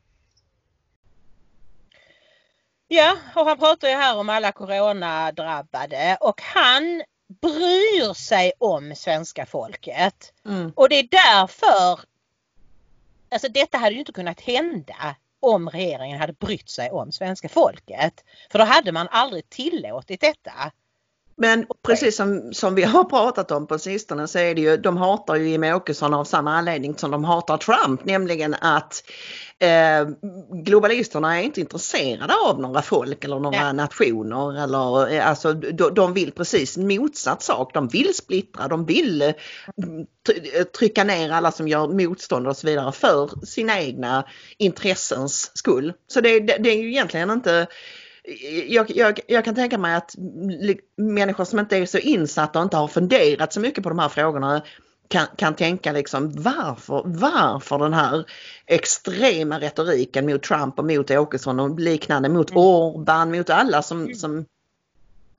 Ja, och han pratar ju här om alla coronadrabbade och han bryr sig om svenska folket. Och det är därför, alltså detta hade ju inte kunnat hända om regeringen hade brytt sig om svenska folket. För då hade man aldrig tillåtit detta. Men precis som vi har pratat om på sistone så är det ju, de hatar ju Jimmie Åkesson av samma anledning som de hatar Trump, nämligen att globalisterna är inte intresserade av några folk eller några nationer eller alltså de vill precis motsatt sak. De vill splittra, de vill trycka ner alla som gör motstånd och så vidare för sina egna intressens skull. Så det är ju egentligen inte. Jag kan tänka mig att människor som inte är så insatta och inte har funderat så mycket på de här frågorna kan tänka liksom varför den här extrema retoriken mot Trump och mot Åkesson och liknande, mot Orban, mot alla som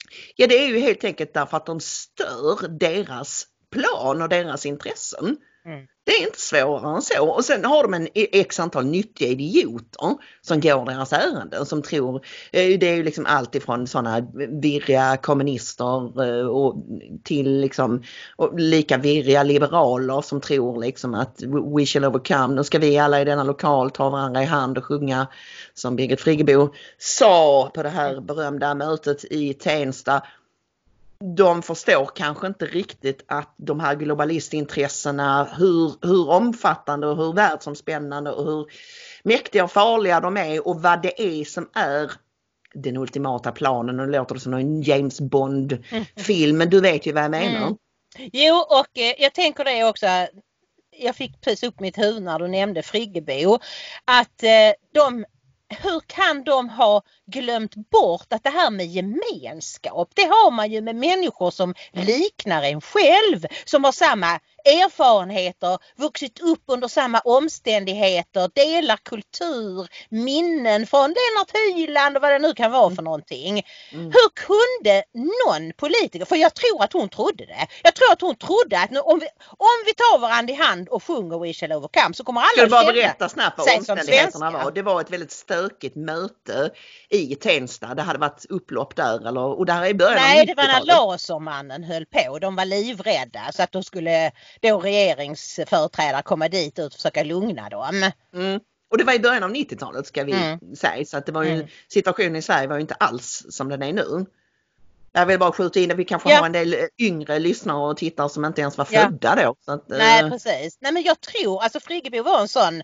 Ja, det är ju helt enkelt därför att de stör deras plan och deras intressen. Det är inte svårare än så. Och sen har de en x antal nyttiga idioter som går deras ärenden, som tror, det är ju liksom allt ifrån sådana virriga kommunister och till liksom och lika virriga liberaler som tror liksom att we shall overcome. Nu ska vi alla i denna lokal ta varandra i hand och sjunga, som Birgit Friggebo sa på det här berömda mötet i Tensta. De förstår kanske inte riktigt att de här globalistintressena, hur omfattande och hur världsomspännande och hur mäktiga och farliga de är och vad det är som är den ultimata planen. Och det låter det som en James Bond-film, men du vet ju vad jag menar. Jo, och jag tänker det också. Jag fick precis upp mitt huvud när du nämnde Friggebo. Att hur kan de ha glömt bort att det här med gemenskap, det har man ju med människor som liknar en själv, som har samma erfarenheter, vuxit upp under samma omständigheter, delar kultur, minnen från Lennart Hyland och vad det nu kan vara för någonting. Hur kunde någon politiker, för jag tror att hon trodde det. Jag tror att hon trodde att om vi tar varandra i hand och sjunger We Shall Overcome så kommer alla att känna berätta snabbt vad omständigheterna var. Det var ett väldigt stökigt möte i Tensta. Det hade varit upplopp där och där är början. Nej, det var när Lasermannen höll på. De var livrädda så att då skulle då regeringsföreträdare komma dit och försöka lugna dem. Och det var i början av 90-talet ska vi säga, så att det var ju situationen i Sverige var ju inte alls som den är nu. Jag vill bara skjuta in att vi kanske har en del yngre lyssnare och tittare som inte ens var födda då. Så att, nej, precis. Nej, men jag tror, alltså Friggebo var en sån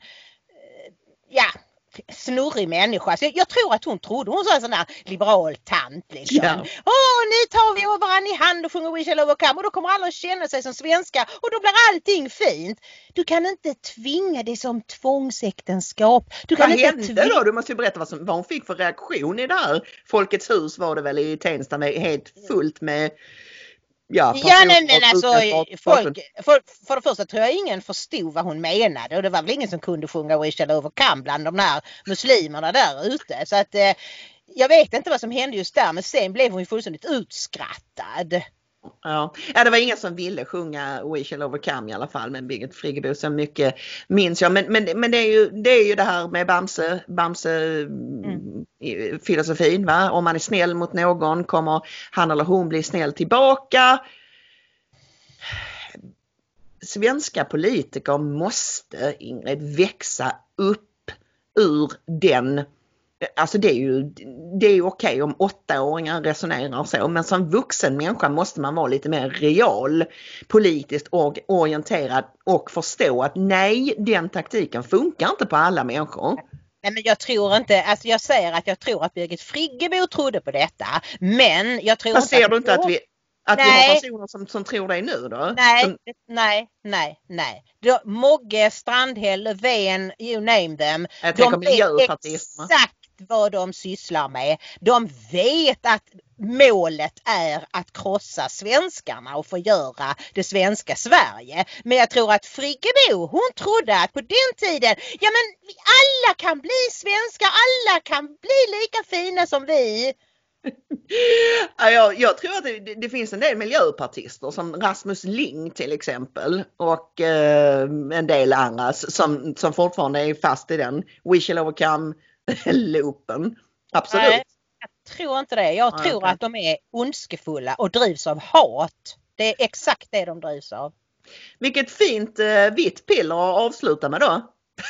snurrig människa. Alltså jag tror att hon trodde, hon sa en sån där liberal tant liksom. Nu tar vi varandra i hand och sjunger We Shall Overcome och då kommer alla att känna sig som svenskar och då blir allting fint. Du kan inte tvinga det som tvångsäktenskap. Vad hände då? Du måste ju berätta vad hon fick för reaktion i det här. Folkets hus var det väl i Tensta med helt fullt med för det första tror jag ingen förstod vad hon menade och det var väl ingen som kunde sjunga We Shall Overcome bland de där muslimerna där ute. Så att jag vet inte vad som hände just där, men sen blev hon ju fullständigt utskrattad. Ja, det var ingen som ville sjunga We Shall Overcome i alla fall, men Birgit Friggebo så mycket minns jag. Men det är ju det här med Bamse filosofin, va? Om man är snäll mot någon kommer han eller hon bli snäll tillbaka. Svenska politiker måste, Ingrid, växa upp ur den. Alltså det är ju okej om 8-åringar resonerar så, men som vuxen människa måste man vara lite mer real, politiskt orienterad och förstå att nej, den taktiken funkar inte på alla människor. Nej, men jag tror inte, alltså jag säger att jag tror att Birgit Friggebo trodde på detta, men jag tror inte ser du inte att vi har personer som tror det nu då? Nej. Mogge, Strandhäll, Löfven, you name them. De vet exakt vad de sysslar med. De vet att målet är att krossa svenskarna och förgöra det svenska Sverige. Men jag tror att Friggebo, hon trodde att på den tiden, alla kan bli svenskar, alla kan bli lika fina som vi. Jag tror att det finns en del miljöpartister som Rasmus Ling till exempel och en del andra som fortfarande är fast i den We Shall Overcome-loopen. Absolut. Nej, jag tror inte det. Jag tror att de är ondskefulla och drivs av hat. Det är exakt det de drivs av. Vilket fint vitt piller att avsluta med då.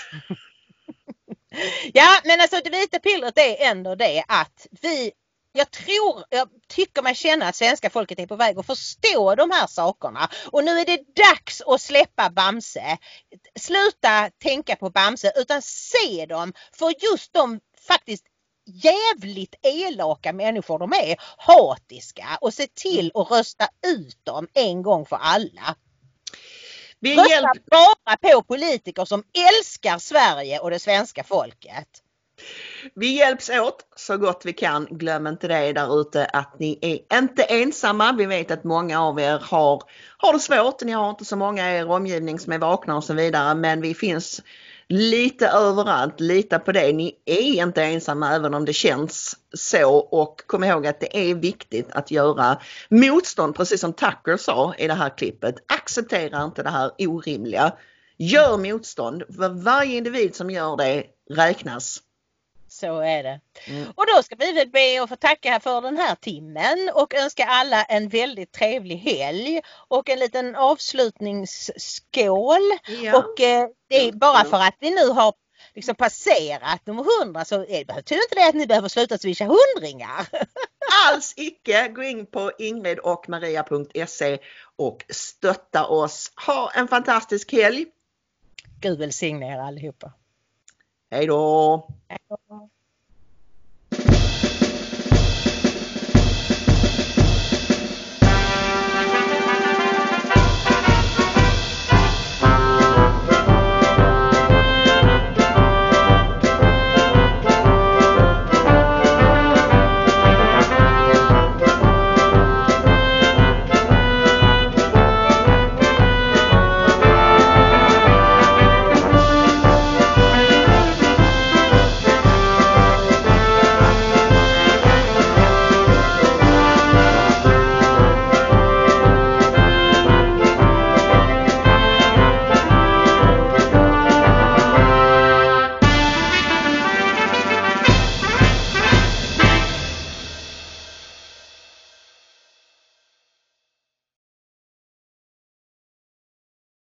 Ja, men alltså det vita pillret är ändå det att jag tycker mig känna att svenska folket är på väg att förstå de här sakerna. Och nu är det dags att släppa Bamse. Sluta tänka på Bamse utan se dem för just de faktiskt jävligt elaka människor de är, hatiska, och se till att rösta ut dem en gång för alla. Rösta bara på politiker som älskar Sverige och det svenska folket. Vi hjälps åt så gott vi kan. Glöm inte det där ute att ni är inte ensamma. Vi vet att många av er har det svårt. Ni har inte så många i er omgivning som är vakna och så vidare. Men vi finns lite överallt, lita på det. Ni är inte ensamma även om det känns så, och kom ihåg att det är viktigt att göra motstånd, precis som Tucker sa i det här klippet. Acceptera inte det här orimliga. Gör motstånd. Varje individ som gör det räknas. Så är det. Och då ska vi väl be att få tacka för den här timmen och önska alla en väldigt trevlig helg och en liten avslutningsskål. Ja. Och det är bara för att vi nu har liksom passerat nummer 100 så betyder inte det att ni behöver sluta swisha 100-ringar. Alls icke. Gå in på ingridochmaria.se och stötta oss. Ha en fantastisk helg. Gud välsigne er allihopa. Hej då! Hej då.